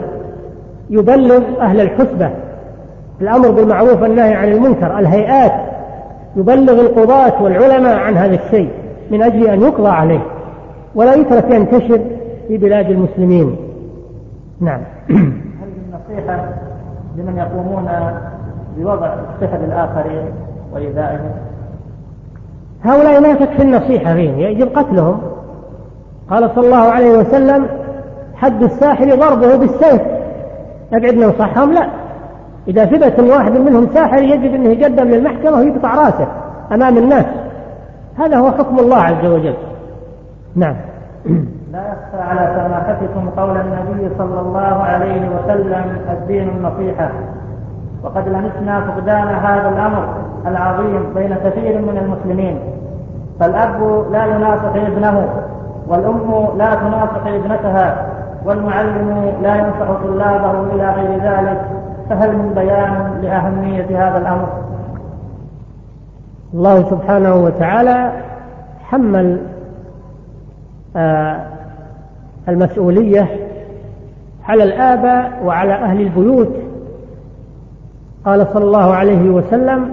يبلغ أهل الحسبة، الأمر بالمعروف والنهي عن المنكر، الهيئات، يبلغ القضاة والعلماء عن هذا الشيء من أجل أن يقضى عليه ولا يترك ينتشر في بلاد المسلمين. نعم. هل النصيحة لمن يقومون بوضع الصحة للآخرين وإيذائهم؟ هؤلاء لا تكفي النصيحة فيهم، يجب قتلهم. قال صلى الله عليه وسلم: حد الساحر ضربه بالسيف. نبعد ننصحهم؟ لا، إذا ثبت واحد منهم ساحر يجب أنه يقدم للمحكمة ويقطع راسه أمام الناس، هذا هو حكم الله عز وجل. نعم. لا يخفى على سماحتكم قول النبي صلى الله عليه وسلم: الدين النصيحة، وقد لمسنا فقدان هذا الأمر العظيم بين كثير من المسلمين، فالأب لا يناصح ابنه، والأم لا تناصح ابنتها، والمعلم لا ينصح طلابه إلى غير ذلك، فهل من بيان لأهمية هذا الأمر؟ الله سبحانه وتعالى حمل المسؤولية على الآباء وعلى أهل البيوت. قال صلى الله عليه وسلم: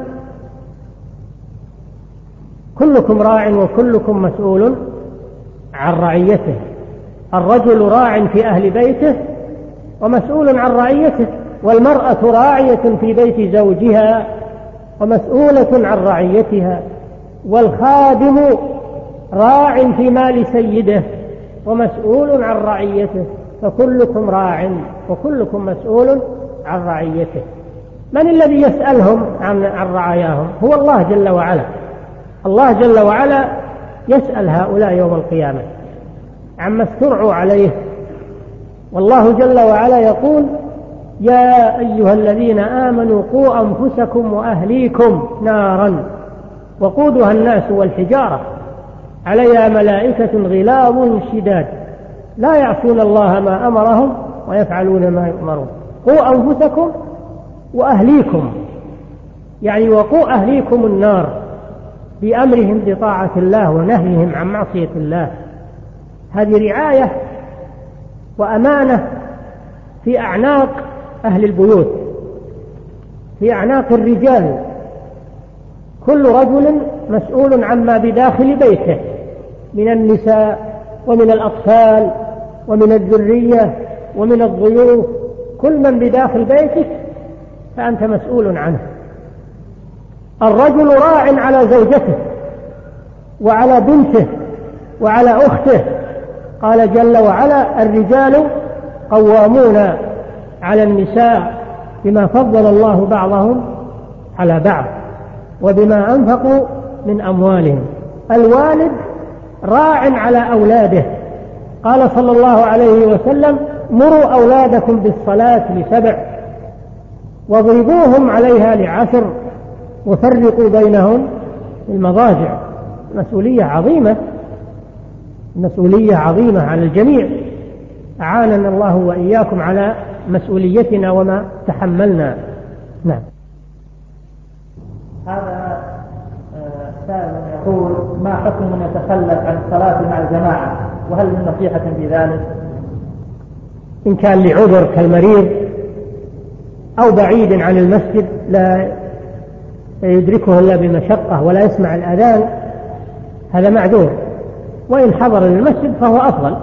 كلكم راع وكلكم مسؤول عن رعيته. الرجل راع في أهل بيته ومسؤول عن رعيته، والمرأة راعية في بيت زوجها ومسؤولة عن رعيتها، والخادم راع في مال سيده ومسؤول عن رعيته، فكلكم راع وكلكم مسؤول عن رعيته. من الذي يسألهم عن رعاياهم؟ هو الله جل وعلا. الله جل وعلا يسأل هؤلاء يوم القيامة عما استرعوا عليه، والله جل وعلا يقول: يا أيها الذين آمنوا قوا أنفسكم وأهليكم نارا وقودها الناس والحجارة عليها ملائكة غلاظ شداد لا يعصون الله ما أمرهم ويفعلون ما يؤمرون. قوا أنفسكم وأهليكم، يعني وقوا أهليكم النار بأمرهم بطاعة الله ونهيهم عن معصية الله. هذه رعاية وأمانة في أعناق أهل البيوت، في أعناق الرجال. كل رجل مسؤول عما بداخل بيته من النساء ومن الأطفال ومن الذرية ومن الضيوف، كل من بداخل بيتك فأنت مسؤول عنه. الرجل راع على زوجته وعلى بنته وعلى أخته. قال جل وعلا: الرجال قوامون على النساء بما فضل الله بعضهم على بعض وبما أنفقوا من أموالهم. الوالد راع على أولاده. قال صلى الله عليه وسلم: مروا أولادكم بالصلاة ل7 واضربوهم عليها ل10 وفرقوا بينهم في المضاجع. مسؤولية عظيمة على الجميع. أعاننا الله وإياكم على مسؤوليتنا وما تحملنا. نعم. هذا سائل يقول: ما حكم من يتخلف عن الصلاة مع الجماعة، وهل من نصيحة في ذلك؟ إن كان لعذر كالمريض أو بعيد عن المسجد لا يدركه إلا بمشقة ولا يسمع الأذان، هذا معذور. وإن حضر المسجد فهو أفضل،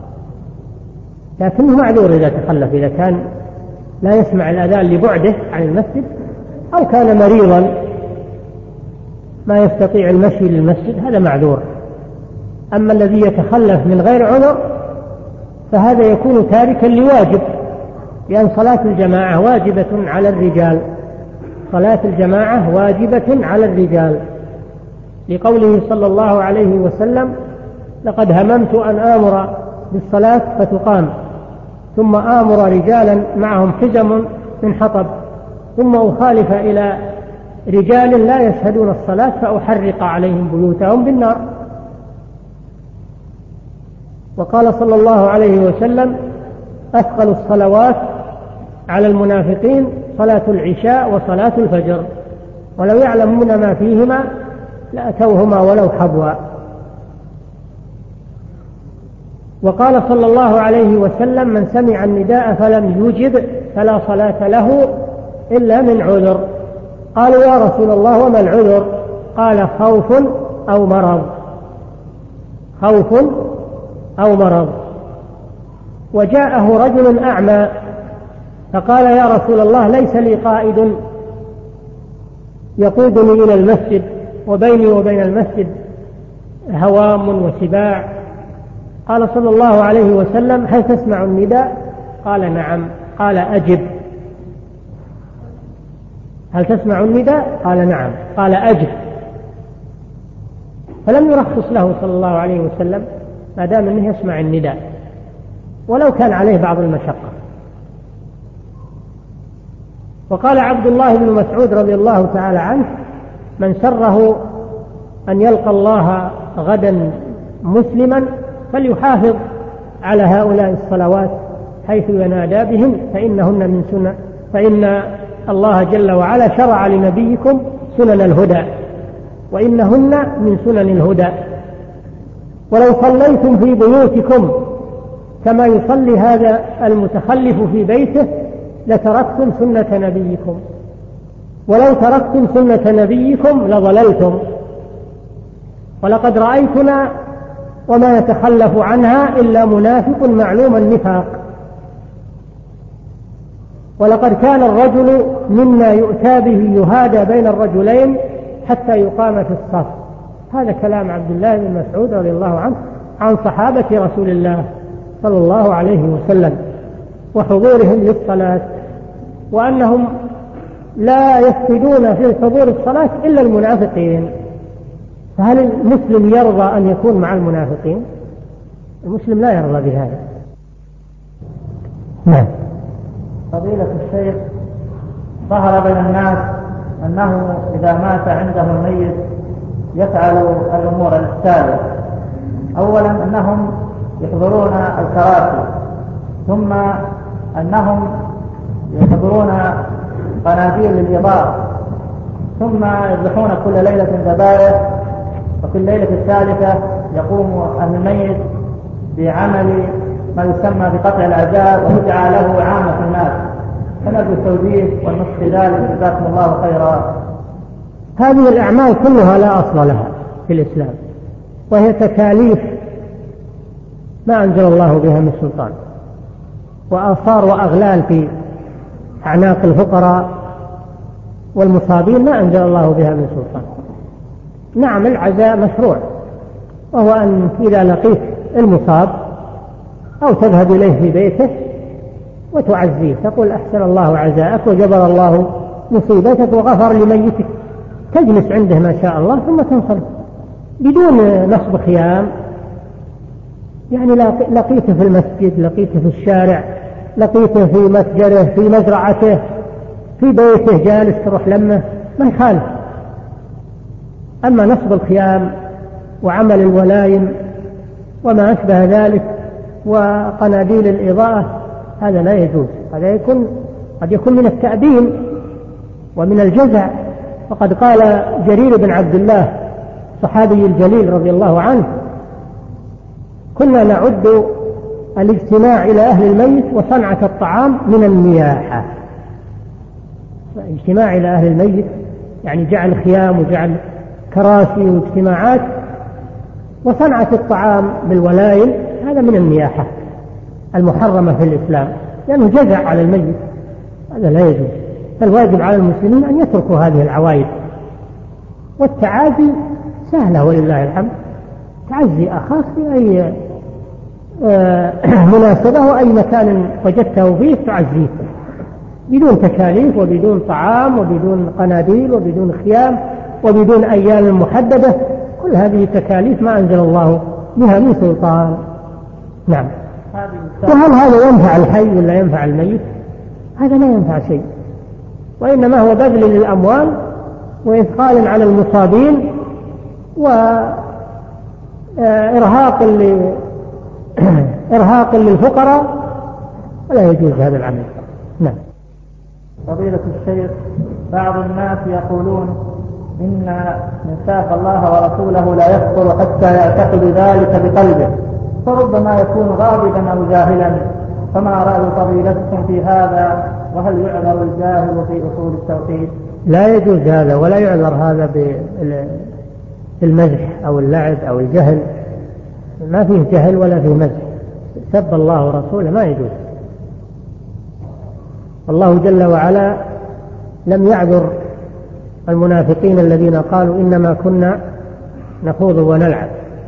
لكنه معذور إذا تخلف، إذا كان لا يسمع الأذان لبعده عن المسجد أو كان مريضا ما يستطيع المشي للمسجد، هذا معذور. أما الذي يتخلف من غير عذر فهذا يكون تاركا لواجب، لأن صلاة الجماعة واجبة على الرجال. صلاة الجماعة واجبة على الرجال، لقوله صلى الله عليه وسلم: لقد هممت أن آمر بالصلاة فتقام، ثم آمر رجالا معهم حزم من حطب، ثم أخالف إلى رجال لا يشهدون الصلاة فأحرق عليهم بيوتهم بالنار. وقال صلى الله عليه وسلم: أثقل الصلوات على المنافقين صلاة العشاء وصلاة الفجر، ولو يعلمون ما فيهما لأتوهما ولو حبوا. وقال صلى الله عليه وسلم: من سمع النداء فلم يجب فلا صلاة له إلا من عذر. قالوا: يا رسول الله وما العذر؟ قال: خوف أو مرض. خوف أو مرض. وجاءه رجل أعمى فقال: يا رسول الله ليس لي قائد يقودني إلى المسجد، وبيني وبين المسجد هوام وسباع. قال صلى الله عليه وسلم: هل تسمع النداء؟ قال: نعم. قال: أجب. هل تسمع النداء؟ قال: نعم. قال: أجب. فلم يرخص له صلى الله عليه وسلم ما دام أنه يسمع النداء ولو كان عليه بعض المشقة. وقال عبد الله بن مسعود رضي الله تعالى عنه: من سره أن يلقى الله غدا مسلما فليحافظ على هؤلاء الصلوات حيث ينادى بهم، فإن الله جل وعلا شرع لنبيكم سنن الهدى، وإنهن من سنن الهدى. ولو صليتم في بيوتكم كما يصلي هذا المتخلف في بيته لتركتم سنة نبيكم، ولو تركتم سنة نبيكم لضللتم. ولقد رأيتنا وما يتخلف عنها إلا منافق معلوم النفاق. ولقد كان الرجل منا يؤتى به يهادى بين الرجلين حتى يقام في الصف. هذا كلام عبد الله بن مسعود رضي الله عنه عن صحابة رسول الله صلى الله عليه وسلم وحضورهم للصلاة، وأنهم لا يفقدون في حضور الصلاة إلا المنافقين. فهل المسلم يرضى أن يكون مع المنافقين؟ المسلم لا يرضى بهذا. نعم. فضيلة الشيخ، ظهر بين الناس أنه إذا مات عنده الميت يفعل الأمور التالية: أولا أنهم يحضرون الكراسي، ثم أنهم يحضرون قناديل للإضاءة، ثم يذبحون كل ليلة ذبائح، وفي الليلة الثالثة يقوم أهل الميت بعمل ما يسمى بقطع الأعداء ويدعى له عامة الناس. فنرجو التوجيه والنصح في ذلك، جزاكم الله خيرا. هذه الأعمال كلها لا أصل لها في الإسلام، وهي تكاليف ما أنزل الله بها من سلطان، وآثار وأغلال في أعناق الفقراء والمصابين ما أنزل الله بها من سلطان. نعم العزاء مشروع، وهو أن إذا لقيت المصاب أو تذهب إليه في بيته وتعزيه، تقول أحسن الله عزاءك وجبر الله مصيبتك وغفر لميتك، تجلس عنده ما شاء الله ثم تنصرف بدون نصب خيام. يعني لقيته في المسجد، لقيته في الشارع، لقيته في متجره، في مزرعته، في بيته جالس، تروح لمه ما يخالف. أما نصب الخيام وعمل الولايم وما أشبه ذلك وقناديل الإضاءة هذا لا يجوز. هذا قد يكون من التأبين ومن الجزع. وقد قال جرير بن عبد الله الصحابي الجليل رضي الله عنه: كنا نعد الاجتماع إلى أهل الميت وصنعة الطعام من النياحة. اجتماع إلى أهل الميت يعني جعل خيام وجعل كراسي واجتماعات، وصنعة الطعام بالولايم هذا من النياحة المحرمة في الإسلام، لأنه جزع على الميت، هذا لا يجوز. فالواجب على المسلمين أن يتركوا هذه العوائد. والتعازي سهلة ولله الحمد، تعزي أخاك في أي مناسبة وأي مكان وجدته فيه تعزيه بدون تكاليف وبدون طعام وبدون قناديل وبدون خيام وبدون أيام محددة. كل هذه تكاليف ما أنزل الله بها من سلطان. نعم. وهل هذا ينفع الحي ولا ينفع الميت؟ هذا لا ينفع شيء، وإنما هو بذل للأموال وإثقال على المصابين وإرهاق للفقراء، ولا يجوز هذا العمل. نعم. فضيلة الشيخ، بعض الناس يقولون إن من ساب الله ورسوله لا يكفر حتى يعتقد ذلك بقلبه، فربما يكون غاضبا أو جاهلا، فما رأي فضيلتكم في هذا؟ وهل يعذر الجاهل في أصول التوحيد؟ لا يجوز هذا، ولا يعذر هذا بالمزح أو اللعب أو الجهل. ما فيه جهل ولا فيه مزح. سب الله ورسوله ما يجوز. الله جل وعلا لم يعذر المنافقين الذين قالوا إنما كنا نخوض ونلعب.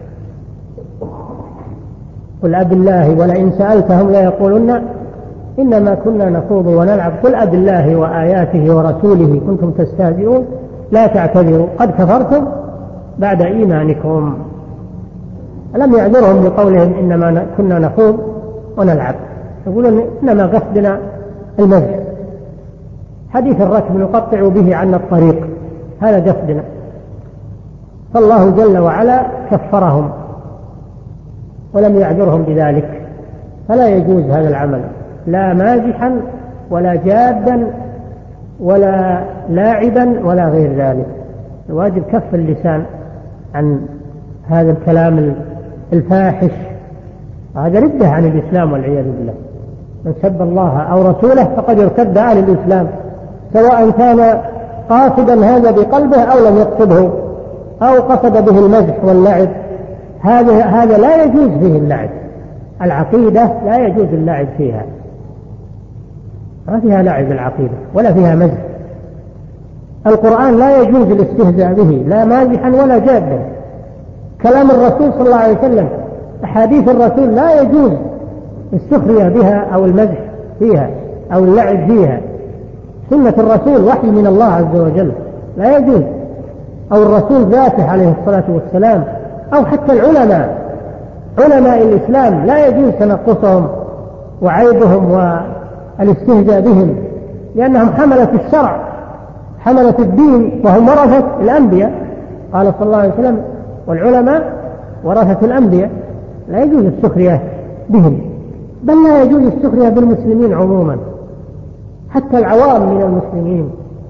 قل أب الله ولئن سألتهم ليقولن إنما كنا نخوض ونلعب قل أب الله وآياته ورسوله كنتم تستهزئون لا تعتذروا قد كفرتم بعد إيمانكم. لم يعذرهم بقولهم إنما كنا نخوض ونلعب، يقولون إنما قصدنا المزح. حديث الركب نقطع به عنا الطريق، هذا قصدنا. فالله جل وعلا كفرهم ولم يعذرهم بذلك، فلا يجوز هذا العمل، لا مازحا ولا جادا ولا لاعبا ولا غير ذلك. الواجب كف اللسان عن هذا الكلام الفاحش، هذا ردة عن الإسلام والعياذ بالله. من سب الله أو رسوله فقد ارتد عن الإسلام، سواء كان قاصدا هذا بقلبه أو لم يقصده أو قصد به المزح واللعب. هذا لا يجوز فيه اللعب. العقيدة لا يجوز اللعب فيها، ما فيها لعب العقيدة ولا فيها مزح. القرآن لا يجوز الاستهزاء به لا مازحا ولا جادا. كلام الرسول صلى الله عليه وسلم، أحاديث الرسول لا يجوز السخرية بها أو المزح فيها أو اللعب فيها. سنة الرسول وحي من الله عز وجل، لا يجوز. أو الرسول ذاته عليه الصلاة والسلام، أو حتى علماء الإسلام لا يجوز تنقصهم وعيبهم والاستهزاء بهم، لأنهم حملة الشرع حملة الدين وهم ورثة الأنبياء. قال صلى الله عليه وسلم والعلماء ورثة الأنبياء. لا يجوز السخرية بهم، بل لا يجوز السخرية بالمسلمين عموما، حتى العوام من المسلمين.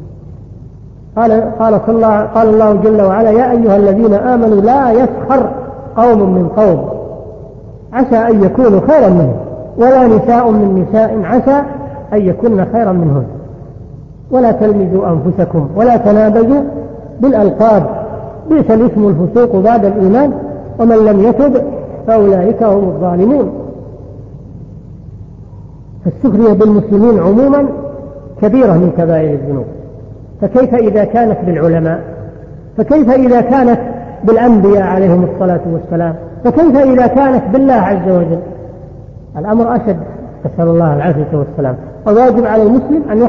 قال الله جل وعلا يا أيها الذين آمنوا لا يسخر قوم من قوم عسى أن يكونوا خيرا منهم ولا نساء من نساء عسى أن يكون خيرا منهن ولا تلمزوا أنفسكم ولا تنابزوا بالألقاب بئس الاسم الفسوق بعد الإيمان ومن لم يتب فأولئك هم الظالمون. فالسخرية بالمسلمين عموما كبيرة من كبائر الذنوب، فكيف إذا كانت بالعلماء؟ فكيف إذا كانت بالأنبياء عليهم الصلاة والسلام؟ فكيف إذا كانت بالله عز وجل؟ الأمر أشد، نسأل الله العافية والسلام. والواجب على المسلم أن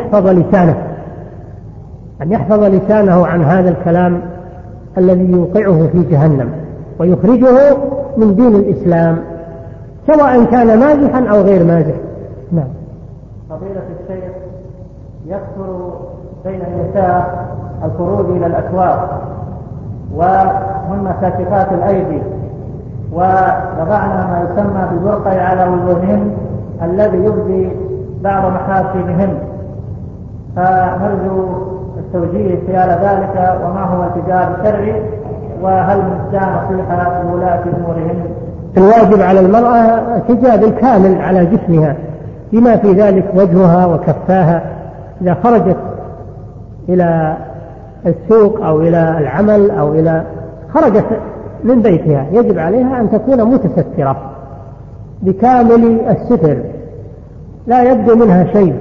يحفظ لسانه عن هذا الكلام الذي يوقعه في جهنم ويخرجه من دين الإسلام، سواء كان مازحا أو غير مازح. نعم. فضيلة الشيخ، يكثر بين النساء الخروج إلى الأسواق وهن كاشفات الأيدي، ووضعن ما يسمى بالبرقع على وجوههن الذي يبدي بعض محاسنهن، فنرجو التوجيه خلال ذلك، وما هو الحجاب الشرعي، وهل من نصيحة لولاة أمورهن؟ الواجب على المرأة الحجاب الكامل على جسمها، بما في ذلك وجهها وكفاها. إذا خرجت إلى السوق أو إلى العمل أو خرجت من بيتها، يجب عليها أن تكون متسترة بكامل الستر، لا يبدو منها شيء،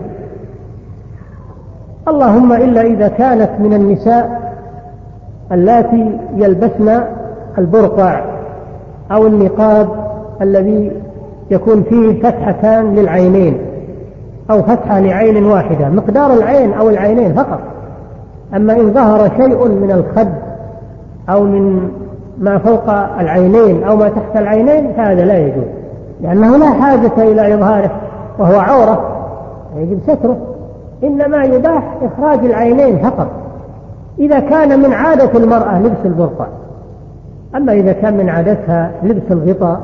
اللهم إلا إذا كانت من النساء اللاتي يلبسن البرقع أو النقاب الذي يكون فيه فتحتان للعينين أو فتحة لعين واحدة، مقدار العين أو العينين فقط. أما إن ظهر شيء من الخد أو من ما فوق العينين أو ما تحت العينين فهذا لا يجوز، لأنه لا حاجة إلى إظهاره وهو عورة يجب ستره، إنما يباح إخراج العينين فقط إذا كان من عادة المرأة لبس البرقع. أما إذا كان من عادتها لبس الغطاء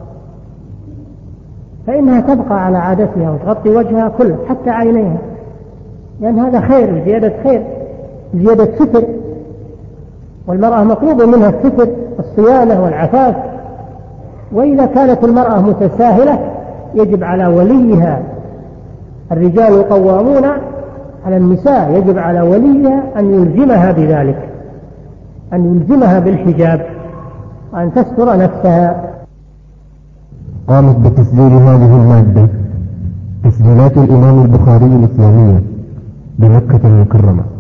فإنها تبقى على عادتها وتغطي وجهها كله حتى عينيها، لأن هذا خير، زيادة خير، زيادة ستر، والمرأة مطلوب منها الستر الصيانة والعفاف. وإذا كانت المرأة متساهلة يجب على وليها، الرجال قوامون على النساء، يجب على وليها أن يلزمها بذلك، أن يلزمها بالحجاب وأن تستر نفسها. قامت بتسجيل هذه المادة تسجيلات الإمام البخاري الإسلامية بمكة المكرمة.